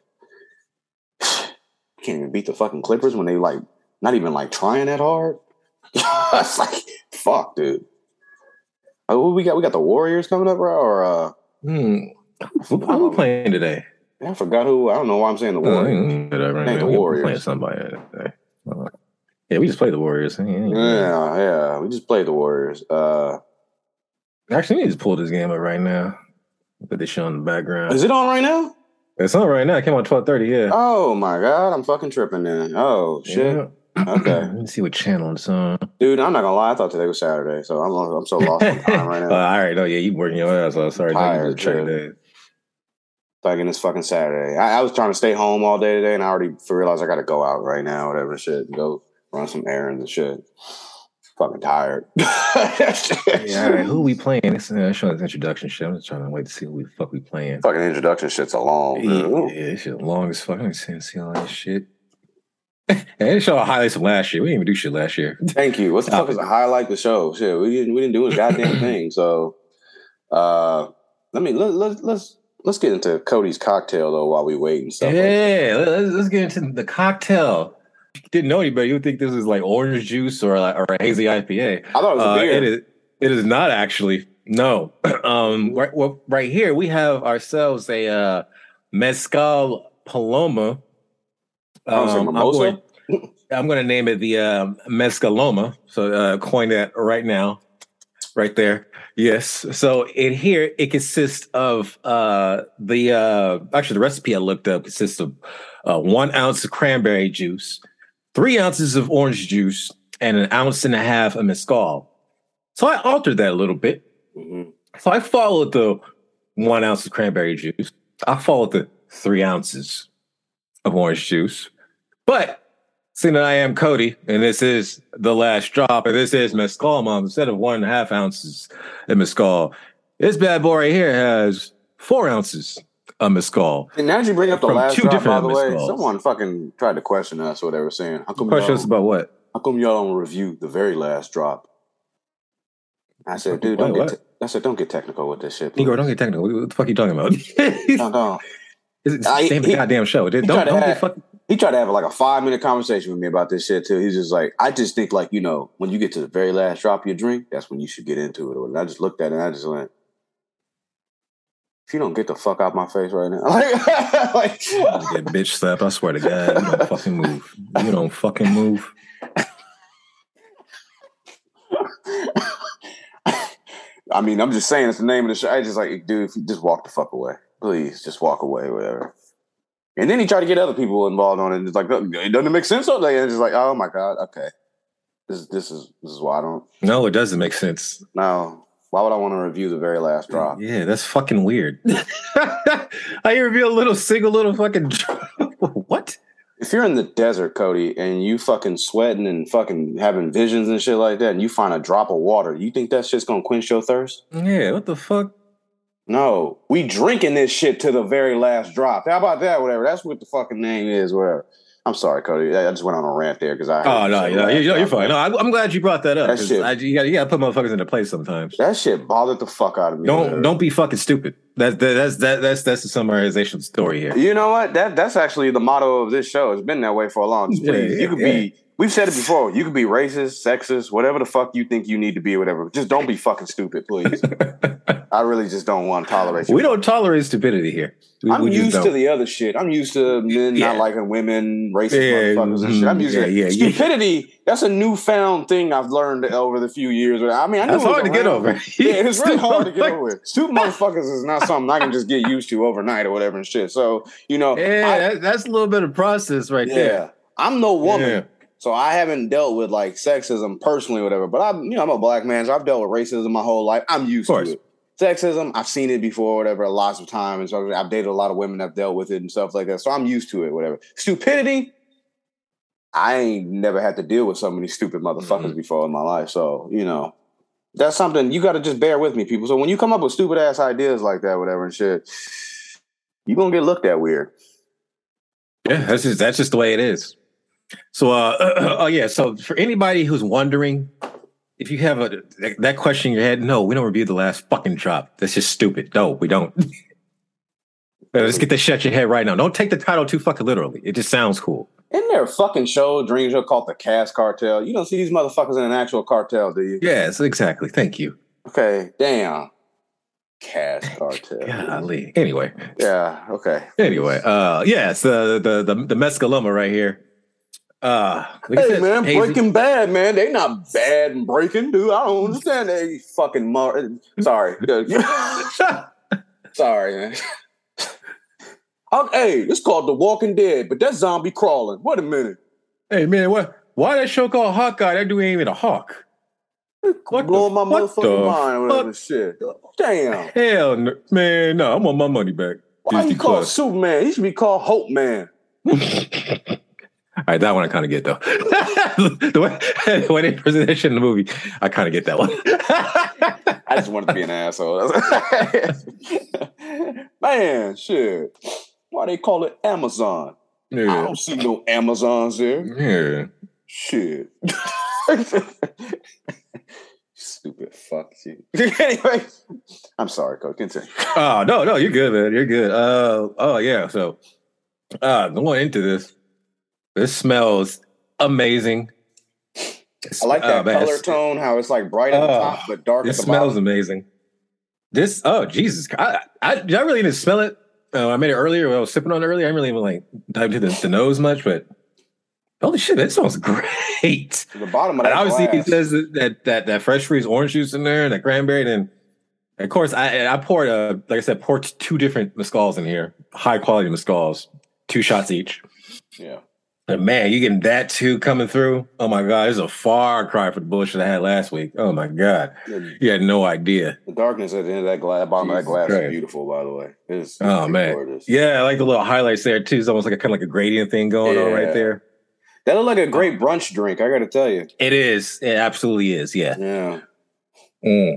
can't even beat the fucking Clippers when they like not even like trying that hard. It's like, fuck, dude. We got the Warriors coming up, bro. Or who are we playing today? I forgot who. I don't know why I'm saying the Warriors. The Warriors. Playing somebody today. Yeah, we just played the Warriors. Yeah, we just played the Warriors. Actually, we need to pull this game up right now. Put this shit on the background. Is it on right now? It's on right now. It came on 12:30. Yeah. Oh my god, I'm fucking tripping then. Oh shit. Yeah. Okay. Let me see what channel it's on. Dude, I'm not gonna lie. I thought today was Saturday, so I'm so lost on time right now. All right. Oh yeah, you working your ass off. Sorry, tired. Thinking it's fucking Saturday. I was trying to stay home all day today, and I already realized I got to go out right now, whatever shit, and go run some errands and shit. Fucking tired. Yeah, all right. Who we playing? It's showing this introduction shit. I'm just trying to wait to see who the fuck we playing. Fucking introduction shit's a long. Yeah, this shit long as fuck. Let me see all this shit. And it showed highlights from last year. We didn't even do shit last year. Thank you. What the fuck is a highlight the show? Shit, we didn't do a goddamn thing. So, let's get into Cody's cocktail though while we wait and stuff. Yeah, let's get into the cocktail. If you didn't know anybody, you would think this is like orange juice or a hazy IPA. I thought it was a beer. It is not actually. No. Right here we have ourselves a Mezcal Paloma. I'm going to name it the Mezcaloma. So coin that right now, right there. Yes. So it consists of the recipe I looked up consists of 1 ounce of cranberry juice, 3 ounces of orange juice, and 1.5 ounces of mezcal. So I altered that a little bit. Mm-hmm. So I followed the 1 ounce of cranberry juice. I followed the 3 ounces of orange juice. But seeing that I am Cody, and this is the last drop, and this is Mezcal Mom, instead of 1.5 ounces of Mezcal, this bad boy right here has 4 ounces of Mezcal. And now that you bring up the last drop, by the way, Mezcals. someone fucking tried to question us or what they were saying. Question us about what? How come y'all don't review the very last drop? I said, dude, don't get technical with this shit. Igor, don't get technical. What the fuck are you talking about? No. It's the goddamn show. Don't get fucking... He tried to have like a 5-minute conversation with me about this shit too. He's just like, I just think like, when you get to the very last drop of your drink, that's when you should get into it. And I just looked at it and I just went, if you don't get the fuck out my face right now. like get bitch slapped. I swear to God, you don't fucking move. You don't fucking move. I mean, I'm just saying it's the name of the show. I just like, dude, if you just walk the fuck away. Please, just walk away, whatever. And then he tried to get other people involved on it. And it's like, it doesn't make sense. And it's just like, oh my God, okay. This is why I don't. No, it doesn't make sense. No. Why would I want to review the very last drop? Yeah, that's fucking weird. I review a single little fucking drop. What? If you're in the desert, Cody, and you fucking sweating and fucking having visions and shit like that, and you find a drop of water, you think that shit's gonna quench your thirst? Yeah, what the fuck? No, we drinking this shit to the very last drop. How about that? Whatever. That's what the fucking name is. Whatever. I'm sorry, Cody. I just went on a rant there because I. Oh no, you're fine. No, I'm glad you brought that up. That shit, you got to put motherfuckers into place sometimes. That shit bothered the fuck out of me. Don't be fucking stupid. That's the summarization story here. You know what? That's actually the motto of this show. It's been that way for a long time. You could be. We've said it before. You could be racist, sexist, whatever the fuck you think you need to be, whatever. Just don't be fucking stupid, please. I really just don't want to tolerate you. We don't tolerate stupidity here. I'm used to the other shit. I'm used to men not liking women, racist motherfuckers and shit. I'm used to stupidity. That's a newfound thing I've learned over the few years. I mean, I know it's hard to get over. Yeah, it's really hard to get over. Stupid motherfuckers is not something I can just get used to overnight or whatever and shit. So, that's a little bit of process right there. I'm no woman. Yeah. So I haven't dealt with like sexism personally or whatever, but I'm a black man, so I've dealt with racism my whole life. I'm used to it. Sexism, I've seen it before, whatever, lots of times. So I've dated a lot of women that have dealt with it and stuff like that. So I'm used to it, whatever. Stupidity, I ain't never had to deal with so many stupid motherfuckers before in my life. So, that's something you got to just bear with me, people. So when you come up with stupid ass ideas like that, whatever and shit, you're going to get looked at weird. Yeah, that's just the way it is. So, so for anybody who's wondering, if you have that question in your head, no, we don't review the last fucking drop. That's just stupid. No, we don't. Let's get that shit out your head right now. Don't take the title too fucking literally. It just sounds cool. Isn't there a fucking dream show called The Cass Cartel? You don't see these motherfuckers in an actual cartel, do you? Yes, exactly. Thank you. Okay, damn. Cass Cartel. Golly. Anyway. Yeah, okay. Anyway, it's the Mescaluma right here. Hey man, Breaking Bad, man. They not bad and breaking, dude. I don't understand they fucking sorry. Sorry, man. Hey, it's called The Walking Dead, but that's zombie crawling. Wait a minute. Hey man, why that show called Hawkeye? That dude ain't even a hawk. Blowing my motherfucking mind or whatever shit. Damn. Hell no, man, no, I want my money back. Why he called Superman? He should be called Hope Man. All right, that one I kind of get though. the way they present that shit in the movie, I kind of get that one. I just wanted to be an asshole. Man, shit. Why they call it Amazon? Yeah. I don't see no Amazons there. Yeah. Shit. Stupid fuck you. Anyway, I'm sorry, Coach. Continue. Oh no, you're good, man. You're good. So going into this. This smells amazing. I like that color tone, how it's like bright at the top, but dark at the bottom. This smells amazing. Jesus. I really didn't smell it. I made it earlier when I was sipping on it earlier. I didn't really even like dive into the nose much, but holy shit, it smells great. The bottom of that obviously glass. It says that fresh freeze orange juice in there and that cranberry. And of course, I poured, like I said, poured 2 different mezcals in here, high quality mezcals, 2 shots each. Yeah. And man, you getting that too coming through? Oh my God, it's a far cry for the bullshit I had last week. Oh my God, you had no idea. The darkness at the end of that glass, bottom of that glass, is beautiful. By the way, it's man, gorgeous. Yeah, I like the little highlights there too. It's almost like a gradient thing going on right there. That looked like a great brunch drink. I got to tell you, it is. It absolutely is. Yeah. Yeah.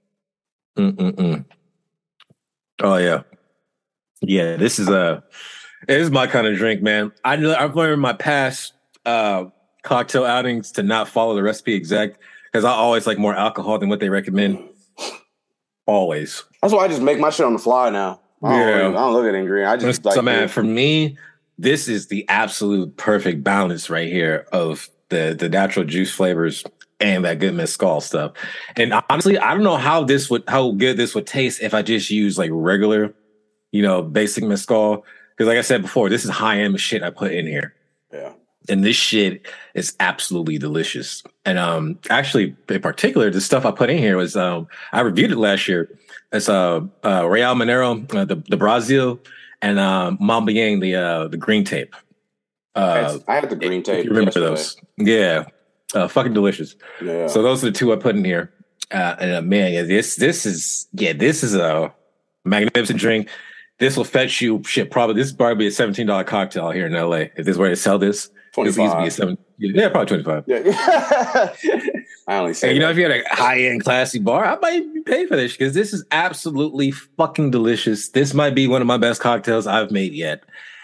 Oh yeah. Yeah. This is It is my kind of drink, man. I've learned in my past cocktail outings to not follow the recipe exact because I always like more alcohol than what they recommend. Always. That's why I just make my shit on the fly now. I don't look at ingredients. I just so man, for me, this is the absolute perfect balance right here of the natural juice flavors and that good mezcal stuff. And honestly, I don't know how good this would taste if I just use like regular, basic mezcal. Because like I said before, this is high-end shit I put in here. Yeah. And this shit is absolutely delicious. And actually, in particular, the stuff I put in here was, I reviewed it last year. It's Real Minero, the Brazil, and Mamba Yang, the green tape. I had the green tape. You remember those? Yeah. Fucking delicious. Yeah. So those are the 2 I put in here. And man, this is a magnificent drink. This will fetch you probably. This is probably a $17 cocktail here in LA. If this were to sell this, 25. This probably 25. Yeah. I only say. If you had a high-end classy bar, I might pay for this because this is absolutely fucking delicious. This might be one of my best cocktails I've made yet.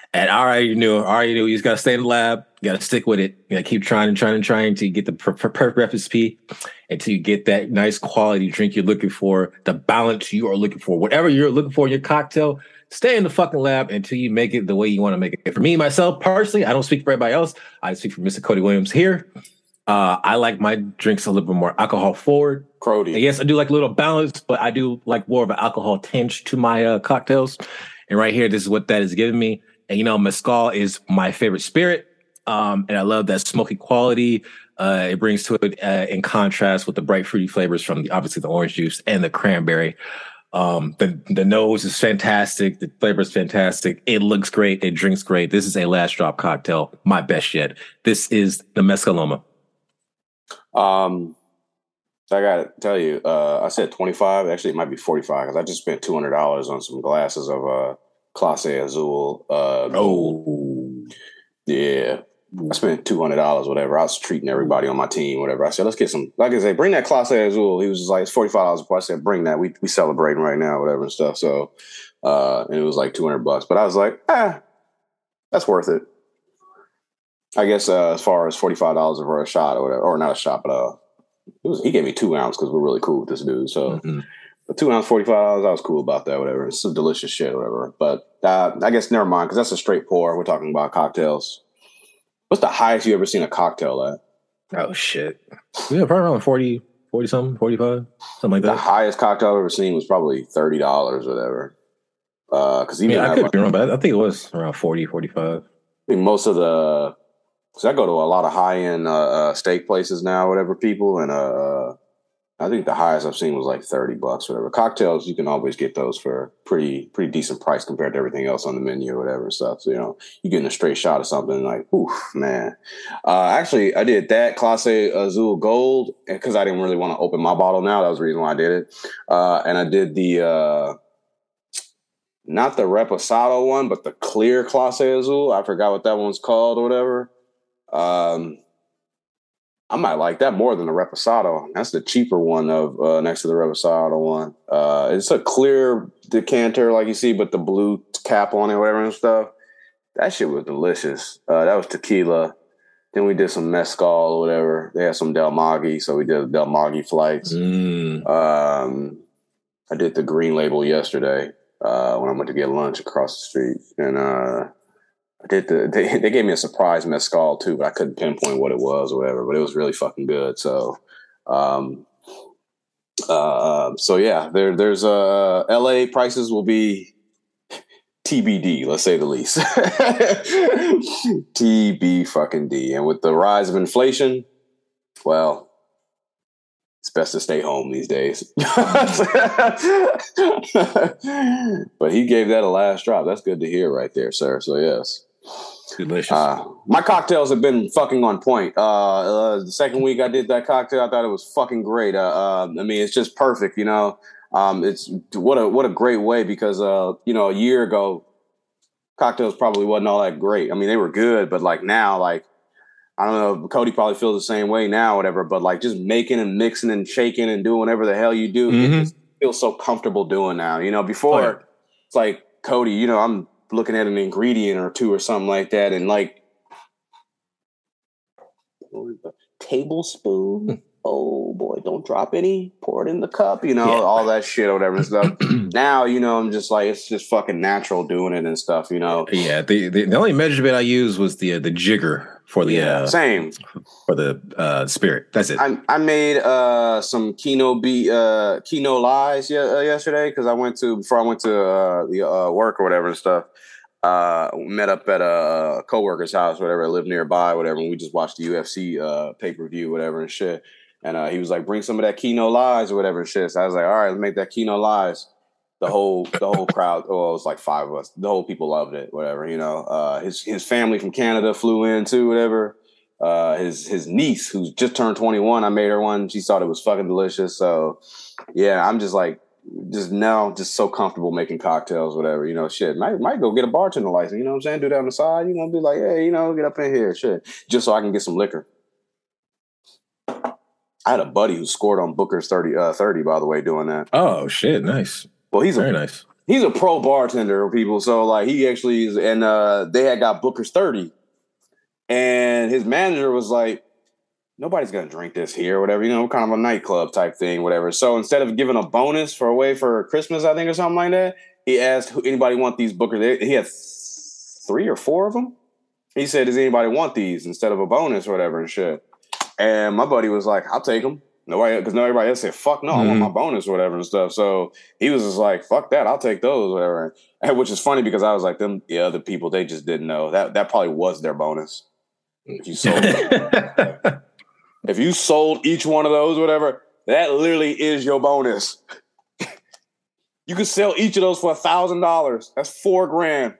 And I already knew you just got to stay in the lab. You got to stick with it. You got to keep trying until you get the perfect recipe, until you get that nice quality drink you're looking for, the balance you are looking for. Whatever you're looking for in your cocktail, stay in the fucking lab until you make it the way you want to make it. For me, myself, personally, I don't speak for everybody else. I speak for Mr. Cody Williams here. I like my drinks a little bit more alcohol forward. Crody. And yes, I do like a little balance, but I do like more of an alcohol tinge to my cocktails. And right here, this is what that is giving me. And, mezcal is my favorite spirit. And I love that smoky quality it brings to it in contrast with the bright fruity flavors from obviously the orange juice and the cranberry. The nose is fantastic. The flavor is fantastic. It looks great. It drinks great. This is a last drop cocktail. My best yet. This is the Mezcaloma. I gotta tell you, I said 25. Actually, it might be 45 because I just spent $200 on some glasses of Clase Azul. Yeah, I spent $200, whatever. I was treating everybody on my team, whatever. I said, let's get some. Like I said, bring that Clase Azul. He was just like, it's $45 a price. I said, bring that. We celebrating right now, whatever and stuff. So, and it was like $200. But I was like, that's worth it. I guess as far as $45 for a shot or whatever, or not a shot, but he gave me 2 ounces because we're really cool with this dude. So, but 2 ounce, $45, I was cool about that, whatever. It's some delicious shit, whatever. But I guess never mind because that's a straight pour. We're talking about cocktails. What's the highest you ever seen a cocktail at? Oh shit! Yeah, probably around 40 something, 45, something like that. The highest cocktail I've ever seen was probably $30 or whatever. Because even I could be wrong, but I think it was around 40, 45. I think most of the. Because I go to a lot of high-end steak places now, whatever, people, and I think the highest I've seen was like $30, whatever. Cocktails, you can always get those for pretty decent price compared to everything else on the menu or whatever and stuff. So, you're getting a straight shot of something like, oof, man. Actually, I did that Clase Azul Gold because I didn't really want to open my bottle now. That was the reason why I did it. And I did the, not the Reposado one, but the clear Clase Azul. I forgot what that one's called or whatever. I might like that more than the Reposado. That's the cheaper one of next to the Reposado one. It's a clear decanter, like you see, but the blue cap on it, whatever and stuff. That shit was delicious. That was tequila. Then we did some mezcal or whatever. They had some Del Maggi, so we did Del Maggi flights. I did the green label yesterday when I went to get lunch across the street, and they gave me a surprise mezcal too, but I couldn't pinpoint what it was or whatever, but it was really fucking good. So, so yeah, there's LA prices will be TBD, let's say the least. TB fucking D. And with the rise of inflation, well, it's best to stay home these days. But he gave that a last drop. That's good to hear right there, sir. So yes. Delicious. My cocktails have been fucking on point. The second week I did that cocktail, I thought it was fucking great. I mean, it's just perfect, It's what a great way because a year ago, cocktails probably wasn't all that great. I mean, they were good, but like now, like I don't know, Cody probably feels the same way now, whatever. But like just making and mixing and shaking and doing whatever the hell you do, it just feels so comfortable doing now. Before it's like Cody, I'm looking at an ingredient or two or something like that, and like tablespoon. Oh boy, don't drop any. Pour it in the cup, all that shit or whatever and stuff. Now, I'm just like it's just fucking natural doing it and stuff, Yeah, the only measurement I used was the jigger for the same for the spirit. That's it. I made some quinoa lies yesterday because before I went to the work or whatever and stuff. Met up at a coworker's house, whatever, lived nearby, whatever, and we just watched the UFC pay-per-view, whatever and shit. And he was like, bring some of that quinoa lies or whatever and shit. So I was like, all right, let's make that quinoa lies. The whole crowd, it was like 5 of us. The whole people loved it, whatever, his family from Canada flew in too, whatever. His niece, who's just turned 21, I made her one. She thought it was fucking delicious. So yeah, I'm just like, just so comfortable making cocktails, whatever, shit. Might go get a bartender license, you know what I'm saying? Do that on the side, be like, hey, get up in here, shit. Just so I can get some liquor. I had a buddy who scored on Booker's 30, by the way, doing that. Oh, shit, nice. Well, he's very nice. he's a pro bartender, people. So like he actually is, and they had got Booker's 30, and his manager was like, nobody's gonna drink this here, or whatever, kind of a nightclub type thing, whatever. So instead of giving a bonus for away for Christmas, I think, or something like that, he asked anybody want these Booker. He had 3 or 4 of them. He said, "Does anybody want these instead of a bonus or whatever and shit?" And my buddy was like, "I'll take them." Because everybody else said, "Fuck no, I want my bonus or whatever and stuff." So he was just like, "Fuck that, I'll take those, whatever." And which is funny because I was like, the other people, they just didn't know that probably was their bonus. If you sold them. If you sold each one of those, whatever, that literally is your bonus. You could sell each of those for $1,000. That's $4,000.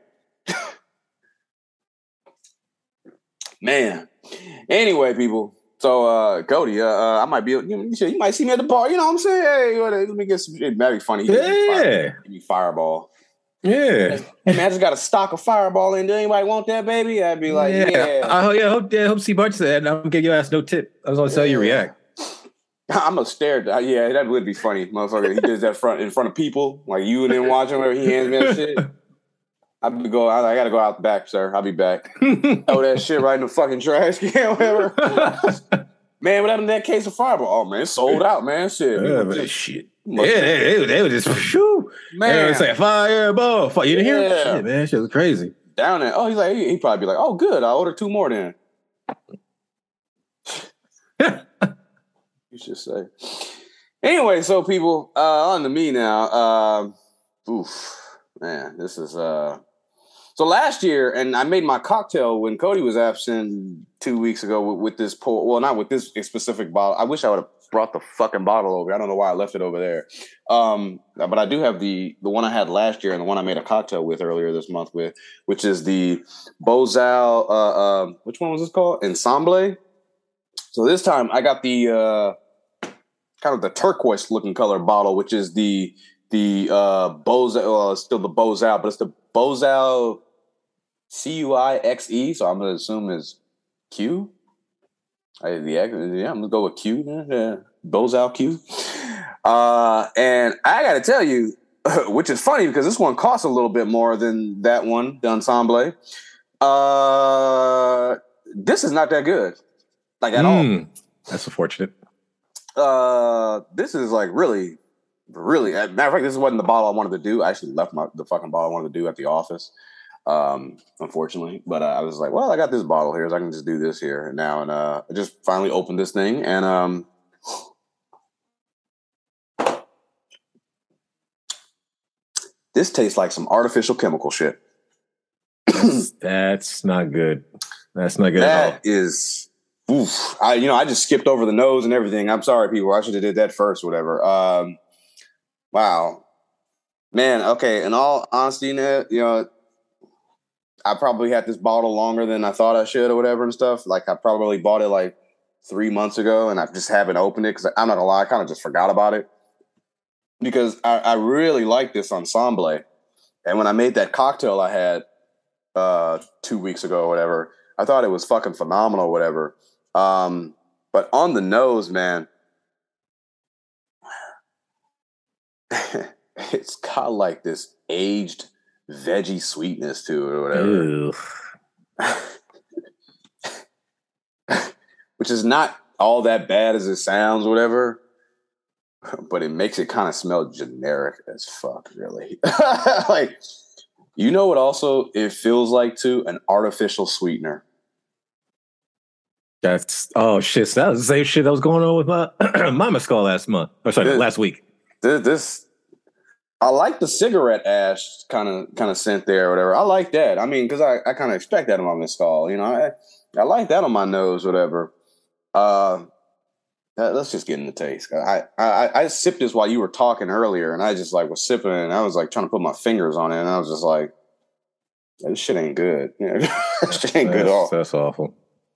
Man. Anyway, people. So, Cody, I might be, you might see me at the bar. You know what I'm saying? Hey, let me get some. It might be funny. Give me Fireball. Yeah. Hey, man, I just got a stock of Fireball in. Do anybody want that, baby? I'd be like, yeah. I hope C. Bunch said, I'm going to give your ass no tip. I was going to tell you react. I'm going to stare. Yeah, that would be funny. Motherfucker, he does that in front of people. Like you and then watching where he hands me that shit. I got to go out the back, sir. I'll be back. Throw that shit right in the fucking trash can, whatever. Man, what happened to that case of Fireball? Oh, man, it's sold out, man. Shit. Shit. Yeah, they were just, whew. Man. They were saying, Fireball. You didn't hear it? Shit, man, shit was crazy. Down there. Oh, he's like, he'd probably be like, oh, good. I'll order 2 more then. You should say. Anyway, so people, on to me now. Man, this is... So last year, and I made my cocktail when Cody was absent 2 weeks ago with this pour. Well, not with this specific bottle. I wish I would have brought the fucking bottle over. I don't know why I left it over there. But I do have the one I had last year and the one I made a cocktail with earlier this month with, which is the Bozal. Which one was this called? Ensemble. So this time I got the kind of the turquoise looking color bottle, which is the Bozal. Well, it's still the Bozal, but it's the Bozal Cuixe. So I'm gonna assume is Q. I'm gonna go with Q. Yeah. Bozal Q. And I gotta tell you, which is funny because this one costs a little bit more than that one, the Ensemble. This is not that good, like at all. That's unfortunate. This is like really. Really, matter of fact, this wasn't the bottle I wanted to do. I actually left the fucking bottle I wanted to do at the office, unfortunately. But I was like, well, I got this bottle here, so I can just do this here now. And I just finally opened this thing, and this tastes like some artificial chemical shit. That's not good. That's not good at all. That is, oof. I just skipped over the nose and everything. I'm sorry, people. I should have did that first, whatever. Wow, man. Okay. In all honesty, I probably had this bottle longer than I thought I should or whatever and stuff. Like I probably bought it like 3 months ago and I just haven't opened it because I'm not gonna lie, I kind of just forgot about it because I really like this Ensemble. And when I made that cocktail I had 2 weeks ago or whatever, I thought it was fucking phenomenal or whatever. But on the nose, man, it's got like this aged veggie sweetness to it or whatever. Which is not all that bad as it sounds, whatever. But it makes it kind of smell generic as fuck, really. Like, what also it feels like too? An artificial sweetener. Oh shit. So that was the same shit that was going on with my mezcal last week. This I like the cigarette ash kind of scent there or whatever. I like that. I mean, because I kind of expect that on my mezcal. I like that on my nose, whatever. Let's just get in the taste. I sipped this while you were talking earlier, and I just like was sipping, and I was like trying to put my fingers on it, and I was just like, this shit ain't good. This shit ain't good at all. That's awful.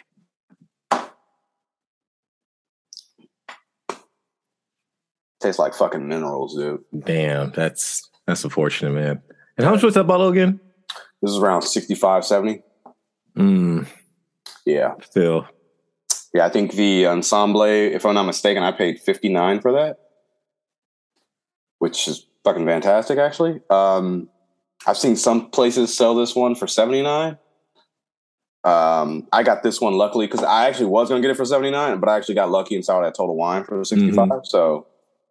Tastes like fucking minerals, dude. Damn, that's unfortunate, man. And how much was that bottle again? This is around 65, 70. Yeah. Still. Yeah, I think the Ensemble, if I'm not mistaken, I paid $59 for that. Which is fucking fantastic, actually. I've seen some places sell this one for $79. I got this one luckily because I actually was going to get it for $79, but I actually got lucky and saw it at Total Wine for $65. Mm-hmm. So,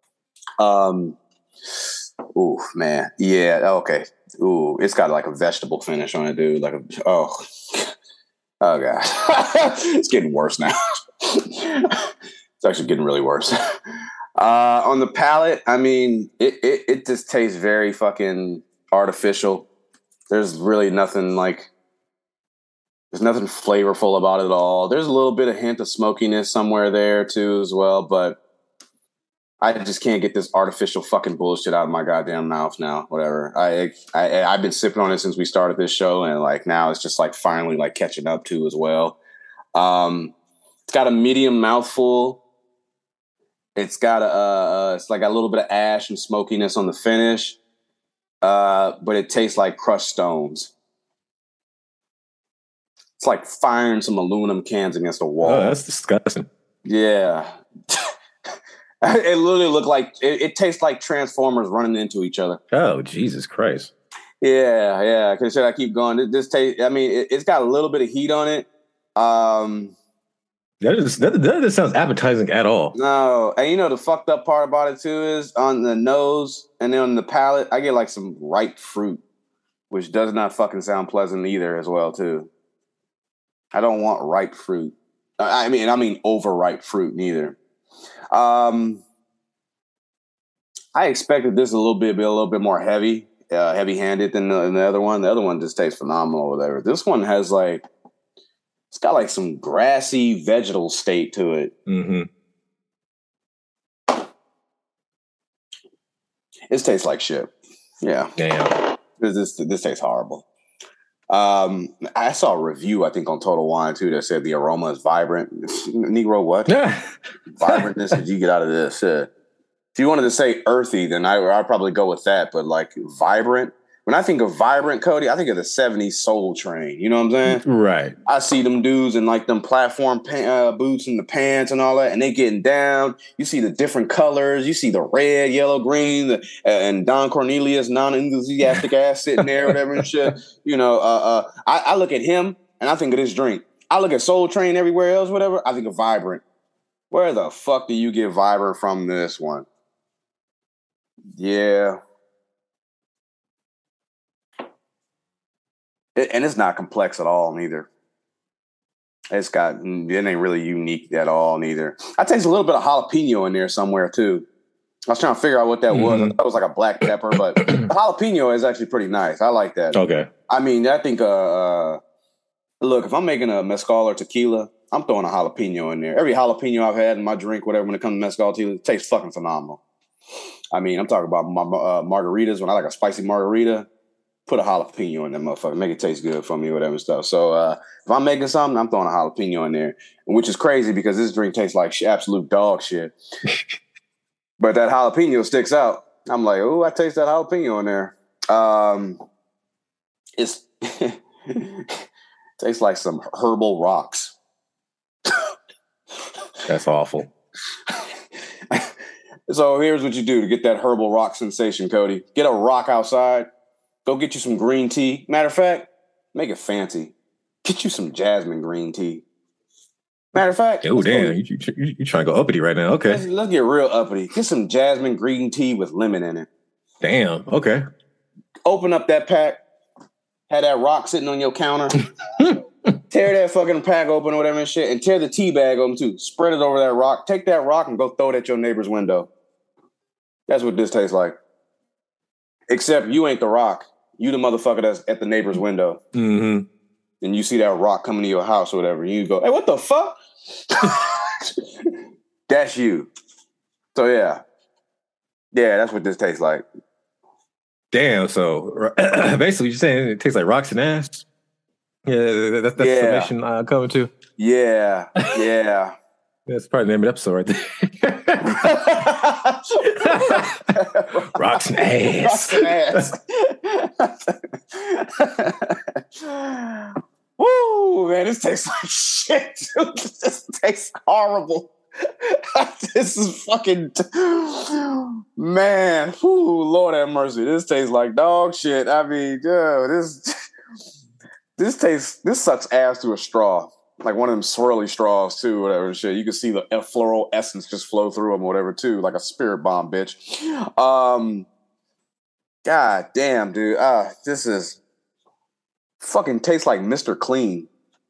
ooh, man. Yeah, okay. Ooh, it's got like a vegetable finish on it, dude. Oh God. It's getting worse now. It's actually getting really worse. On the palate, I mean, it just tastes very fucking artificial. There's really nothing there's nothing flavorful about it at all. There's a little bit of hint of smokiness somewhere there too as well, but I just can't get this artificial fucking bullshit out of my goddamn mouth now. Whatever. I've been sipping on it since we started this show, and like now it's just like finally like catching up to as well. It's got a medium mouthful. It's got it's like a little bit of ash and smokiness on the finish, but it tastes like crushed stones. It's like firing some aluminum cans against a wall. Oh, that's disgusting. Yeah. It literally looked like it tastes like Transformers running into each other. Oh, Jesus Christ. Yeah. Because I keep going. This taste, I mean, it's got a little bit of heat on it. That doesn't sound appetizing at all. No. And the fucked up part about it too is on the nose and then on the palate, I get like some ripe fruit, which does not fucking sound pleasant either as well too. I don't want ripe fruit. I mean overripe fruit neither. I expected this a little bit more heavy-handed than the other one. The other one just tastes phenomenal or whatever. This one has it's got like some grassy vegetal state to it. Mm-hmm. It tastes like shit. Yeah. Damn. This tastes horrible. I saw a review, I think, on Total Wine too that said the aroma is vibrant. Negro, what? Vibrantness did you get out of this? If you wanted to say earthy, then I'd probably go with that. But like vibrant, when I think of vibrant, Cody, I think of the 70s Soul Train. You know what I'm saying? Right. I see them dudes in like them platform boots and the pants and all that, and they getting down. You see the different colors. You see the red, yellow, green, and Don Cornelius non-enthusiastic ass sitting there, whatever and shit. I look at him and I think of this drink. I look at Soul Train everywhere else, whatever. I think of Vibrant. Where the fuck do you get Vibrant from this one? Yeah. And it's not complex at all, neither. It ain't really unique at all, neither. I taste a little bit of jalapeno in there somewhere, too. I was trying to figure out what that was. I thought it was like a black pepper, but the jalapeno is actually pretty nice. I like that. Okay. I mean, I think, look, if I'm making a mezcal or tequila, I'm throwing a jalapeno in there. Every jalapeno I've had in my drink, whatever, when it comes to mezcal tequila, it tastes fucking phenomenal. I mean, I'm talking about my margaritas. When I like a spicy margarita, put a jalapeno in that motherfucker. Make it taste good for me, whatever and stuff. So if I'm making something, I'm throwing a jalapeno in there, which is crazy because this drink tastes like absolute dog shit. But that jalapeno sticks out. I'm like, oh, I taste that jalapeno in there. It's tastes like some herbal rocks. That's awful. So here's what you do to get that herbal rock sensation, Cody. Get a rock outside. Go get you some green tea. Matter of fact, make it fancy. Get you some jasmine green tea. Matter of fact. Oh, damn. You trying to go uppity right now. Okay. Let's get real uppity. Get some jasmine green tea with lemon in it. Damn. Okay. Open up that pack. Have that rock sitting on your counter. Tear that fucking pack open or whatever and shit. And tear the tea bag open too. Spread it over that rock. Take that rock and go throw it at your neighbor's window. That's what this tastes like. Except you ain't the rock. You the motherfucker that's at the neighbor's window. Mm-hmm. And you see that rock coming to your house or whatever. And you go, hey, what the fuck? That's you. So, yeah. Yeah, that's what this tastes like. Damn. So, basically, you're saying it tastes like rocks and ass? Yeah, that's the summation I'm coming to. Yeah. That's probably the name of the episode right there. Rocks and ass. Woo, man, this tastes like shit, dude. This tastes horrible. This is fucking man. Whew, Lord have mercy. This tastes like dog shit. I mean, this sucks ass through a straw, like one of them swirly straws too, whatever shit. You can see the floral essence just flow through them, or whatever too, like a spirit bomb, bitch. God damn, dude. This is fucking tastes like Mr. Clean.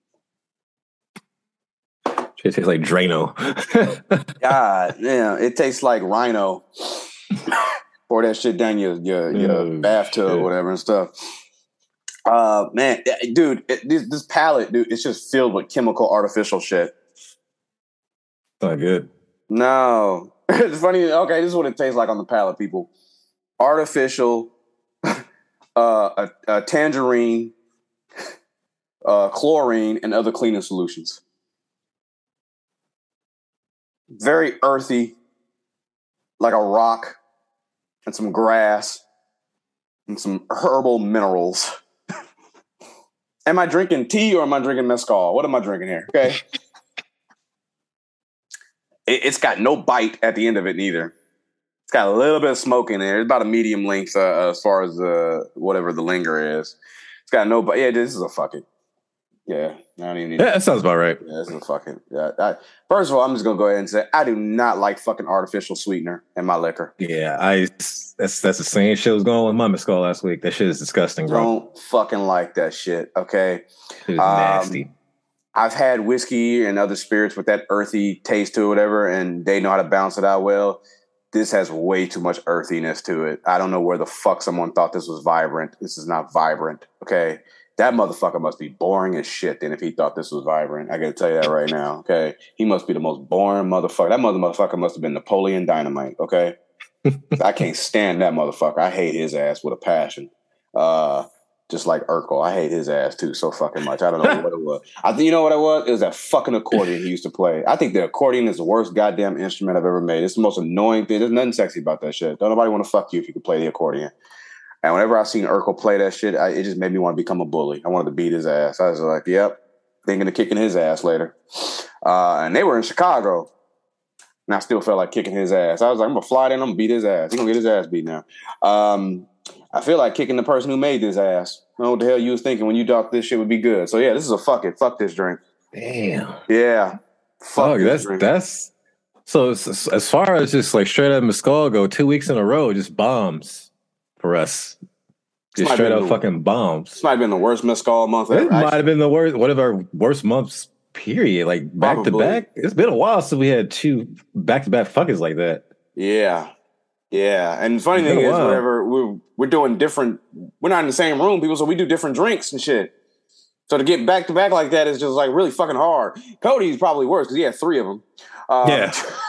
It tastes like Drano. God damn, it tastes like Rhino. Pour that shit down your bathtub or whatever and stuff. Man, dude, this palette, dude, it's just filled with chemical, artificial shit. Not good. No. It's funny. Okay, this is what it tastes like on the palette, people. Artificial, a tangerine, chlorine, and other cleaning solutions. Very earthy, like a rock, and some grass, and some herbal minerals. Am I drinking tea or am I drinking mezcal? What am I drinking here? Okay. It's got no bite at the end of it neither. It's got a little bit of smoke in there. It's about a medium length as far as whatever the linger is. It's got no bite. Yeah, this is a fuck it. Yeah, I don't even need that sounds about right. Yeah, this is a fucking. Yeah, first of all, I'm just gonna go ahead and say I do not like fucking artificial sweetener in my liquor. Yeah, that's the same shit was going on with my mezcal last week. That shit is disgusting, bro. Don't fucking like that shit. Okay, it is nasty. I've had whiskey and other spirits with that earthy taste to it, whatever, and they know how to balance it out well. This has way too much earthiness to it. I don't know where the fuck someone thought this was vibrant. This is not vibrant. Okay. That motherfucker must be boring as shit then if he thought this was vibrant. I gotta tell you that right now, okay? He must be the most boring motherfucker. That motherfucker must have been Napoleon Dynamite, okay? I can't stand that motherfucker. I hate his ass with a passion. Just like Urkel. I hate his ass too so fucking much. I don't know what it was. I think you know what it was? It was that fucking accordion he used to play. I think the accordion is the worst goddamn instrument I've ever made. It's the most annoying thing. There's nothing sexy about that shit. Don't nobody want to fuck you if you can play the accordion. And whenever I seen Urkel play that shit, it just made me want to become a bully. I wanted to beat his ass. I was like, yep, thinking of kicking his ass later. And they were in Chicago. And I still felt like kicking his ass. I was like, I'm going to fly in, I'm going to beat his ass. He's going to get his ass beat now. I feel like kicking the person who made this ass. I don't know what the hell you was thinking when you thought this shit would be good. So yeah, this is a fuck it. Fuck this drink. Damn. Yeah. Fuck this drink. That's so as far as just like straight up mezcal go, 2 weeks in a row, just bombs for us. Just straight up fucking bombs. This might have been the worst mezcal month ever. It might have been the worst, one of our worst months, period. Like back to back. It's been a while since we had 2 back-to-back fuckers like that. Yeah. Yeah. And the funny thing is, whatever, we're doing different, we're not in the same room, people, so we do different drinks and shit. So to get back to back like that is just like really fucking hard. Cody's probably worse because he had 3 of them. Yeah.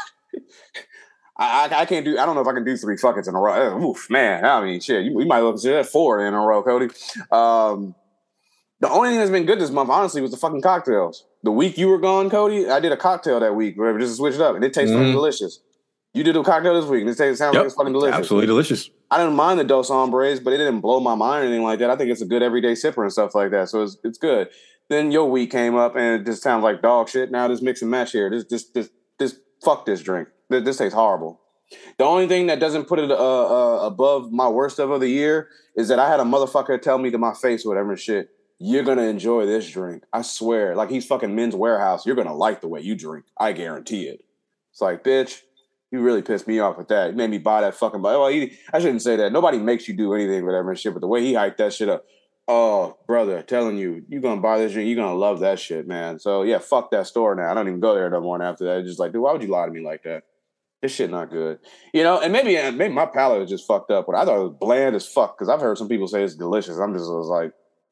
I can't do. I don't know if I can do 3 fuckers in a row. Oof, man. I mean, shit. We might consider that 4 in a row, Cody. The only thing that's been good this month, honestly, was the fucking cocktails. The week you were gone, Cody, I did a cocktail that week, whatever, just to switch it up, and it tastes fucking delicious. You did a cocktail this week, and it sounds like it's fucking delicious. Absolutely delicious. I didn't mind the Dos Hombres, but it didn't blow my mind or anything like that. I think it's a good everyday sipper and stuff like that, so it's good. Then your week came up, and it just sounds like dog shit. Now this mix and match here. This fuck this drink. This tastes horrible. The only thing that doesn't put it above my worst of the year is that I had a motherfucker tell me to my face or whatever shit, you're going to enjoy this drink. I swear. Like he's fucking Men's Warehouse. You're going to like the way you drink. I guarantee it. It's like, bitch, you really pissed me off with that. You made me buy that fucking... Well, I shouldn't say that. Nobody makes you do anything, whatever and shit, but the way he hyped that shit up, oh, brother, telling you, you're going to buy this drink, you're going to love that shit, man. So, yeah, fuck that store now. I don't even go there no more after that. It's just like, dude, why would you lie to me like that? This shit not good. You know, and maybe my palate is just fucked up, but I thought it was bland as fuck because I've heard some people say it's delicious. I was like,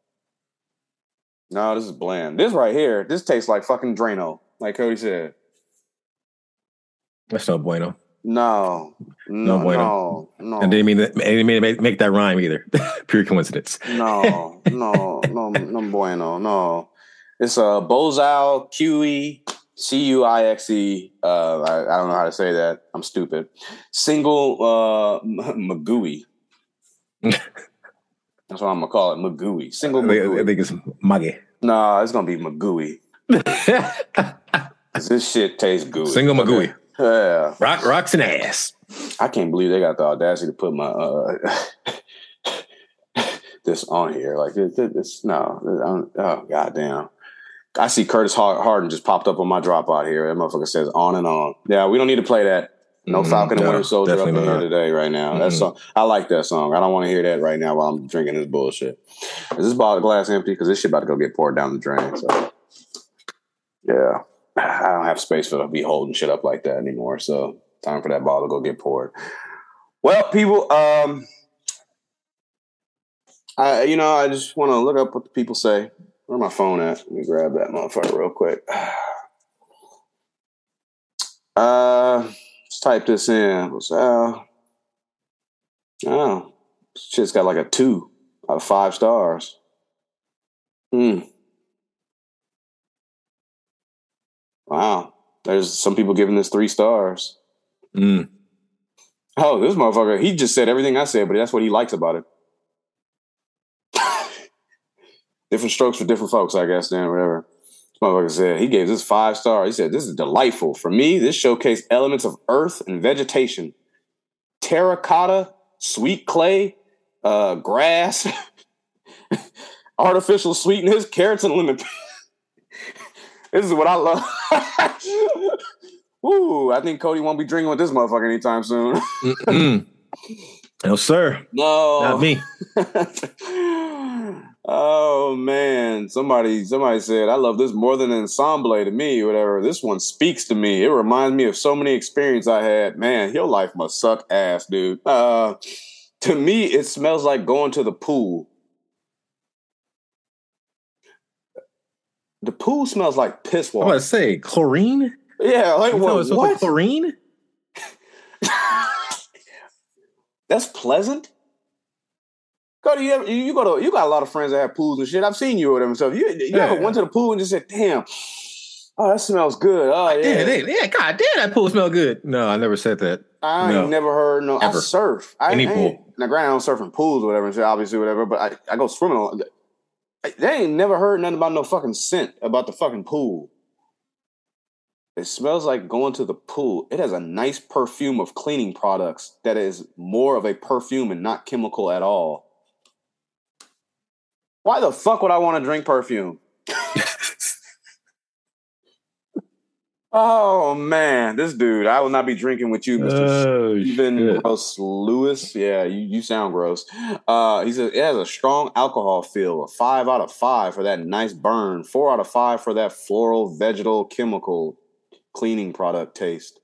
no, this is bland. This right here, this tastes like fucking Drano, like Cody said. That's no bueno. No bueno. No. And they didn't make that rhyme either. Pure coincidence. No bueno. No. It's a Bozal QE. Cuixe, I don't know how to say that. I'm stupid. Single Magui. That's what I'm gonna call it, Magui. Single Magui. I think it's Maggie. Nah, it's gonna be Magui. This shit tastes gooey. Single Magui. Yeah. Rocks and ass. I can't believe they got the audacity to put my this on here. Like this no. Oh goddamn. I see Curtis Harden just popped up on my dropout here. That motherfucker says on and on. Yeah, we don't need to play that. No Falcon and Winter Soldier up in here today right now. That song, I like that song. I don't want to hear that right now while I'm drinking this bullshit. Is this bottle glass empty? Because this shit about to go get poured down the drain. So yeah, I don't have space for to be holding shit up like that anymore. So time for that bottle to go get poured. Well, people, I just want to look up what the people say. Where's my phone at? Let me grab that motherfucker real quick. Let's type this in. Shit's got like a 2 out of 5 stars. Wow. There's some people giving this 3 stars. Oh, this motherfucker, he just said everything I said, but that's what he likes about it. Different strokes for different folks, I guess, then, whatever. This motherfucker said, he gave this 5 stars. He said, this is delightful. For me, this showcased elements of earth and vegetation. Terracotta, sweet clay, grass, artificial sweetness, carrots and lemon. This is what I love. Woo, I think Cody won't be drinking with this motherfucker anytime soon. No, sir. No. Not me. Oh man, somebody said I love this more than Ensemble to me, whatever. This one speaks to me. It reminds me of so many experiences I had. Man, your life must suck ass, dude. To me, it smells like going to the pool. The pool smells like piss water. I'm about to say chlorine. Yeah, like what? Like chlorine. That's pleasant. Cody, you got a lot of friends that have pools and shit. I've seen you with them. So you ever went to the pool and just said, "Damn, oh that smells good." Oh yeah, God damn, that pool smell good. No, I never said that. I ain't never heard no. Ever. I surf. Any pool. Now, granted, I don't surf in pools or whatever, and shit, obviously whatever. But I go swimming. They ain't never heard nothing about no fucking scent about the fucking pool. It smells like going to the pool. It has a nice perfume of cleaning products that is more of a perfume and not chemical at all. Why the fuck would I want to drink perfume? Oh, man. This dude, I will not be drinking with you, Mr. Stephen Gross Lewis. Yeah, you sound gross. He says, it has a strong alcohol feel. A 5 out of 5 for that nice burn. 4 out of 5 for that floral, vegetal, chemical cleaning product taste.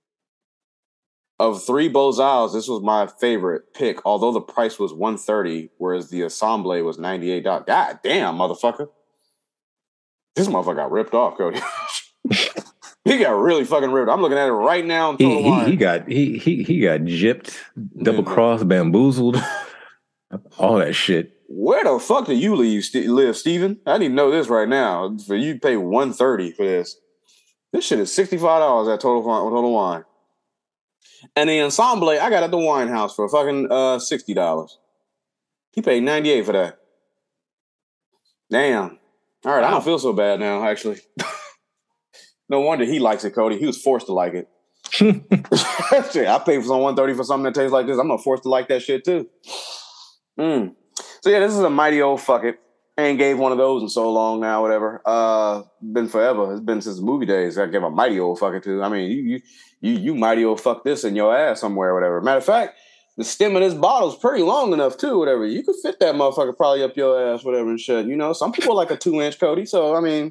Of 3 Beaux-Arts, this was my favorite pick, although the price was $130, whereas the Ensemble was $98. God damn, motherfucker. This motherfucker got ripped off, Cody. He got really fucking ripped. I'm looking at it right now. He got gypped, double-crossed, bamboozled, all that shit. Where the fuck do you live, Steven? I need to know this right now. For you to pay $130 for this. This shit is $65 at Total Wine. And the Ensemble, I got at the wine house for fucking $60. He paid $98 for that. Damn. All right, I don't feel so bad now, actually. No wonder he likes it, Cody. He was forced to like it. Shit, I paid for some $130 for something that tastes like this. I'm not forced to like that shit too. So yeah, this is a mighty old fuck it. Ain't gave one of those in so long now, whatever. Been forever. It's been since the movie days. I gave a mighty old fuck it too. I mean, you mighty old fuck this in your ass somewhere, whatever. Matter of fact, the stem of this bottle is pretty long enough too, whatever. You could fit that motherfucker probably up your ass, whatever and shit. You know, some people like a 2-inch, Cody. So I mean,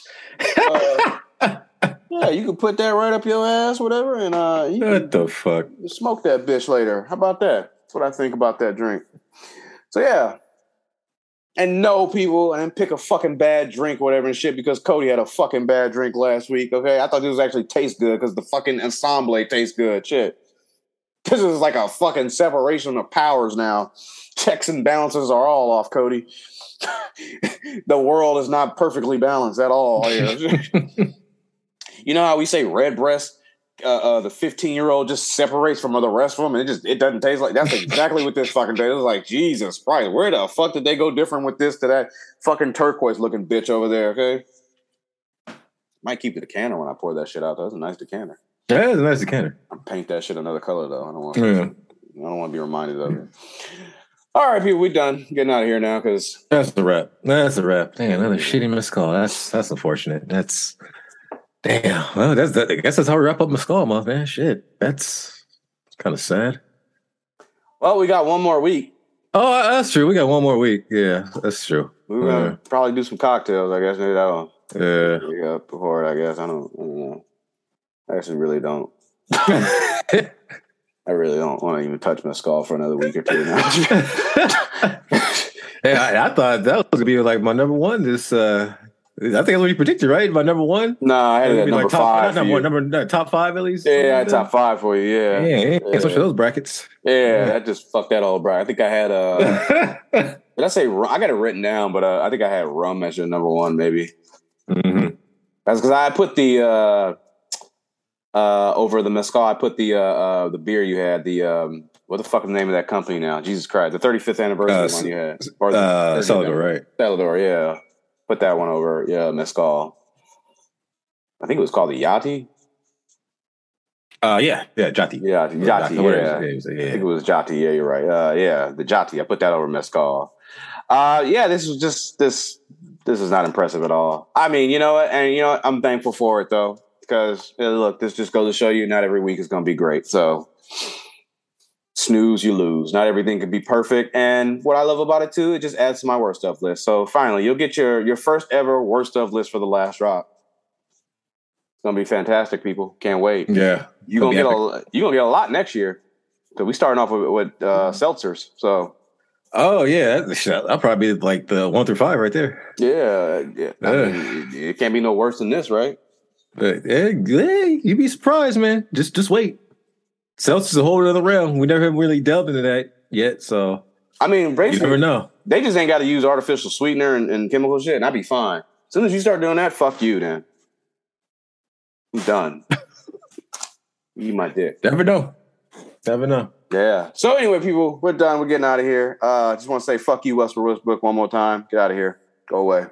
yeah, you could put that right up your ass, whatever, and what the fuck? Smoke that bitch later. How about that? That's what I think about that drink. So yeah. And no, people, and pick a fucking bad drink, whatever and shit, because Cody had a fucking bad drink last week, okay? I thought this was actually taste good because the fucking Ensemble tastes good. Shit. This is like a fucking separation of powers now. Checks and balances are all off, Cody. The world is not perfectly balanced at all here. You know how we say red breast? The 15-year-old just separates from the rest of them, and it doesn't taste like. That's exactly what this fucking tastes like. Jesus Christ, where the fuck did they go different with this to that fucking turquoise looking bitch over there? Okay, might keep the decanter when I pour that shit out. That's a nice decanter. Yeah, it's a nice decanter. I'll paint that shit another color though. I don't want. Yeah. I don't want to be reminded of it. All right, people, we done getting out of here now because That's the wrap. That's a wrap. Damn, another shitty Mescal. That's unfortunate. That's damn. Well, I guess that's how we wrap up Mescal month, man. Shit, that's kind of sad. well, we got one more week. Oh, that's true. We got one more week. Yeah, that's true. We're gonna probably do some cocktails. I guess maybe that'll Yeah. before it. I guess I don't know. I actually really don't. I really don't want to even touch Mescal for another week or two now. Yeah, I thought that was gonna be like my number one. This, I think that's what you predicted, right? My number one. No, I had it at number top, five. Top five at least. Yeah, I had top five for you. Yeah, especially those brackets. Yeah, that just fucked that all right. I think I had did I say rum? I got it written down, but I think I had rum as your number one, maybe. Mm-hmm. That's because I put the over the Mescal. I put the beer you had. The what the fuck is the name of that company now? Jesus Christ, the 35th anniversary one you had. Or Salvador, right? Salvador, yeah. Put that one over. Yeah, Mescal. I think it was called the Yachty. Yeah, Jati. Yeah. I think it was Jati. Yeah, you're right. Yeah, the Jati. I put that over Mescal. Yeah, this is not impressive at all. I mean, you know what? And you know what? I'm thankful for it though, because look, this just goes to show you not every week is going to be great. So snooze, you lose. Not everything can be perfect. And what I love about it too, it just adds to my worst of list. So finally, you'll get your first ever worst of list for the last drop. It's gonna be fantastic, people. Can't wait. Yeah, you're gonna get a lot next year because we starting off with seltzers. So, oh yeah, I'll probably be like the 1 through 5 right there. Yeah. I mean, it can't be no worse than this, right? But, hey, you'd be surprised, man. Just wait. Seltzer's a whole other realm. We never really delved into that yet, so I mean, you never know. They just ain't got to use artificial sweetener and chemical shit, and I'd be fine. As soon as you start doing that, fuck you, then. I'm done. Eat my dick. Never know. Yeah. So anyway, people, we're done. We're getting out of here. Just want to say fuck you, Westbrook, one more time. Get out of here. Go away.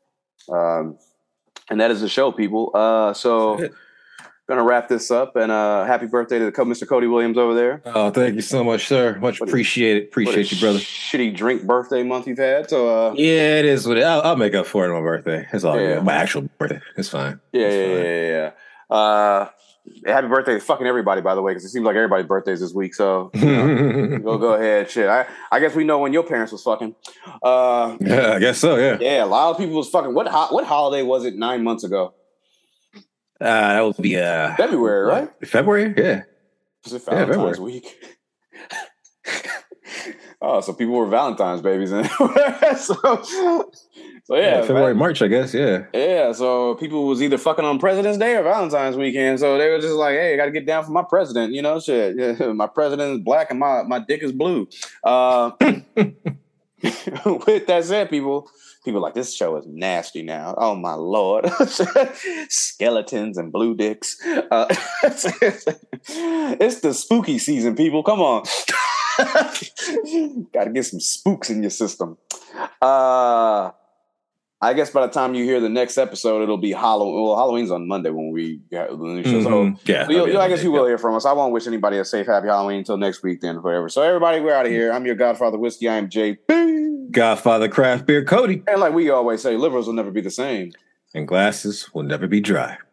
And that is the show, people. So gonna wrap this up, and happy birthday to Mr. Cody Williams over there. Oh, thank you so much, sir. Much appreciated. Appreciate you, brother. Shitty drink birthday month you've had. So yeah, it is what I'll make up for it on my birthday. It's all good. My actual birthday. It's fine. Yeah. Happy birthday to fucking everybody, by the way, because it seems like everybody's birthday's this week. So go ahead, shit. I guess we know when your parents was fucking. Yeah, I guess so. Yeah. Yeah, a lot of people was fucking. What holiday was it 9 months ago? That would be February, right? February, yeah. Was it Valentine's week? Oh, so people were Valentine's babies, and so yeah, February, March, I guess, yeah. Yeah, so people was either fucking on President's Day or Valentine's weekend, so they were just like, "Hey, I got to get down for my president," you know, shit. Yeah, my president is black and my dick is blue. With that said, people are like, this show is nasty now. Oh my Lord. Skeletons and blue dicks. It's the spooky season, people. Come on. Gotta get some spooks in your system. I guess by the time you hear the next episode, it'll be Halloween. Well, Halloween's on Monday when we got the new show. So I guess you will hear from us. I won't wish anybody a safe, happy Halloween until next week then, whatever. So everybody, we're out of here. I'm your Godfather Whiskey. I am JP. Godfather Craft Beer Cody. And like we always say, liberals will never be the same. And glasses will never be dry.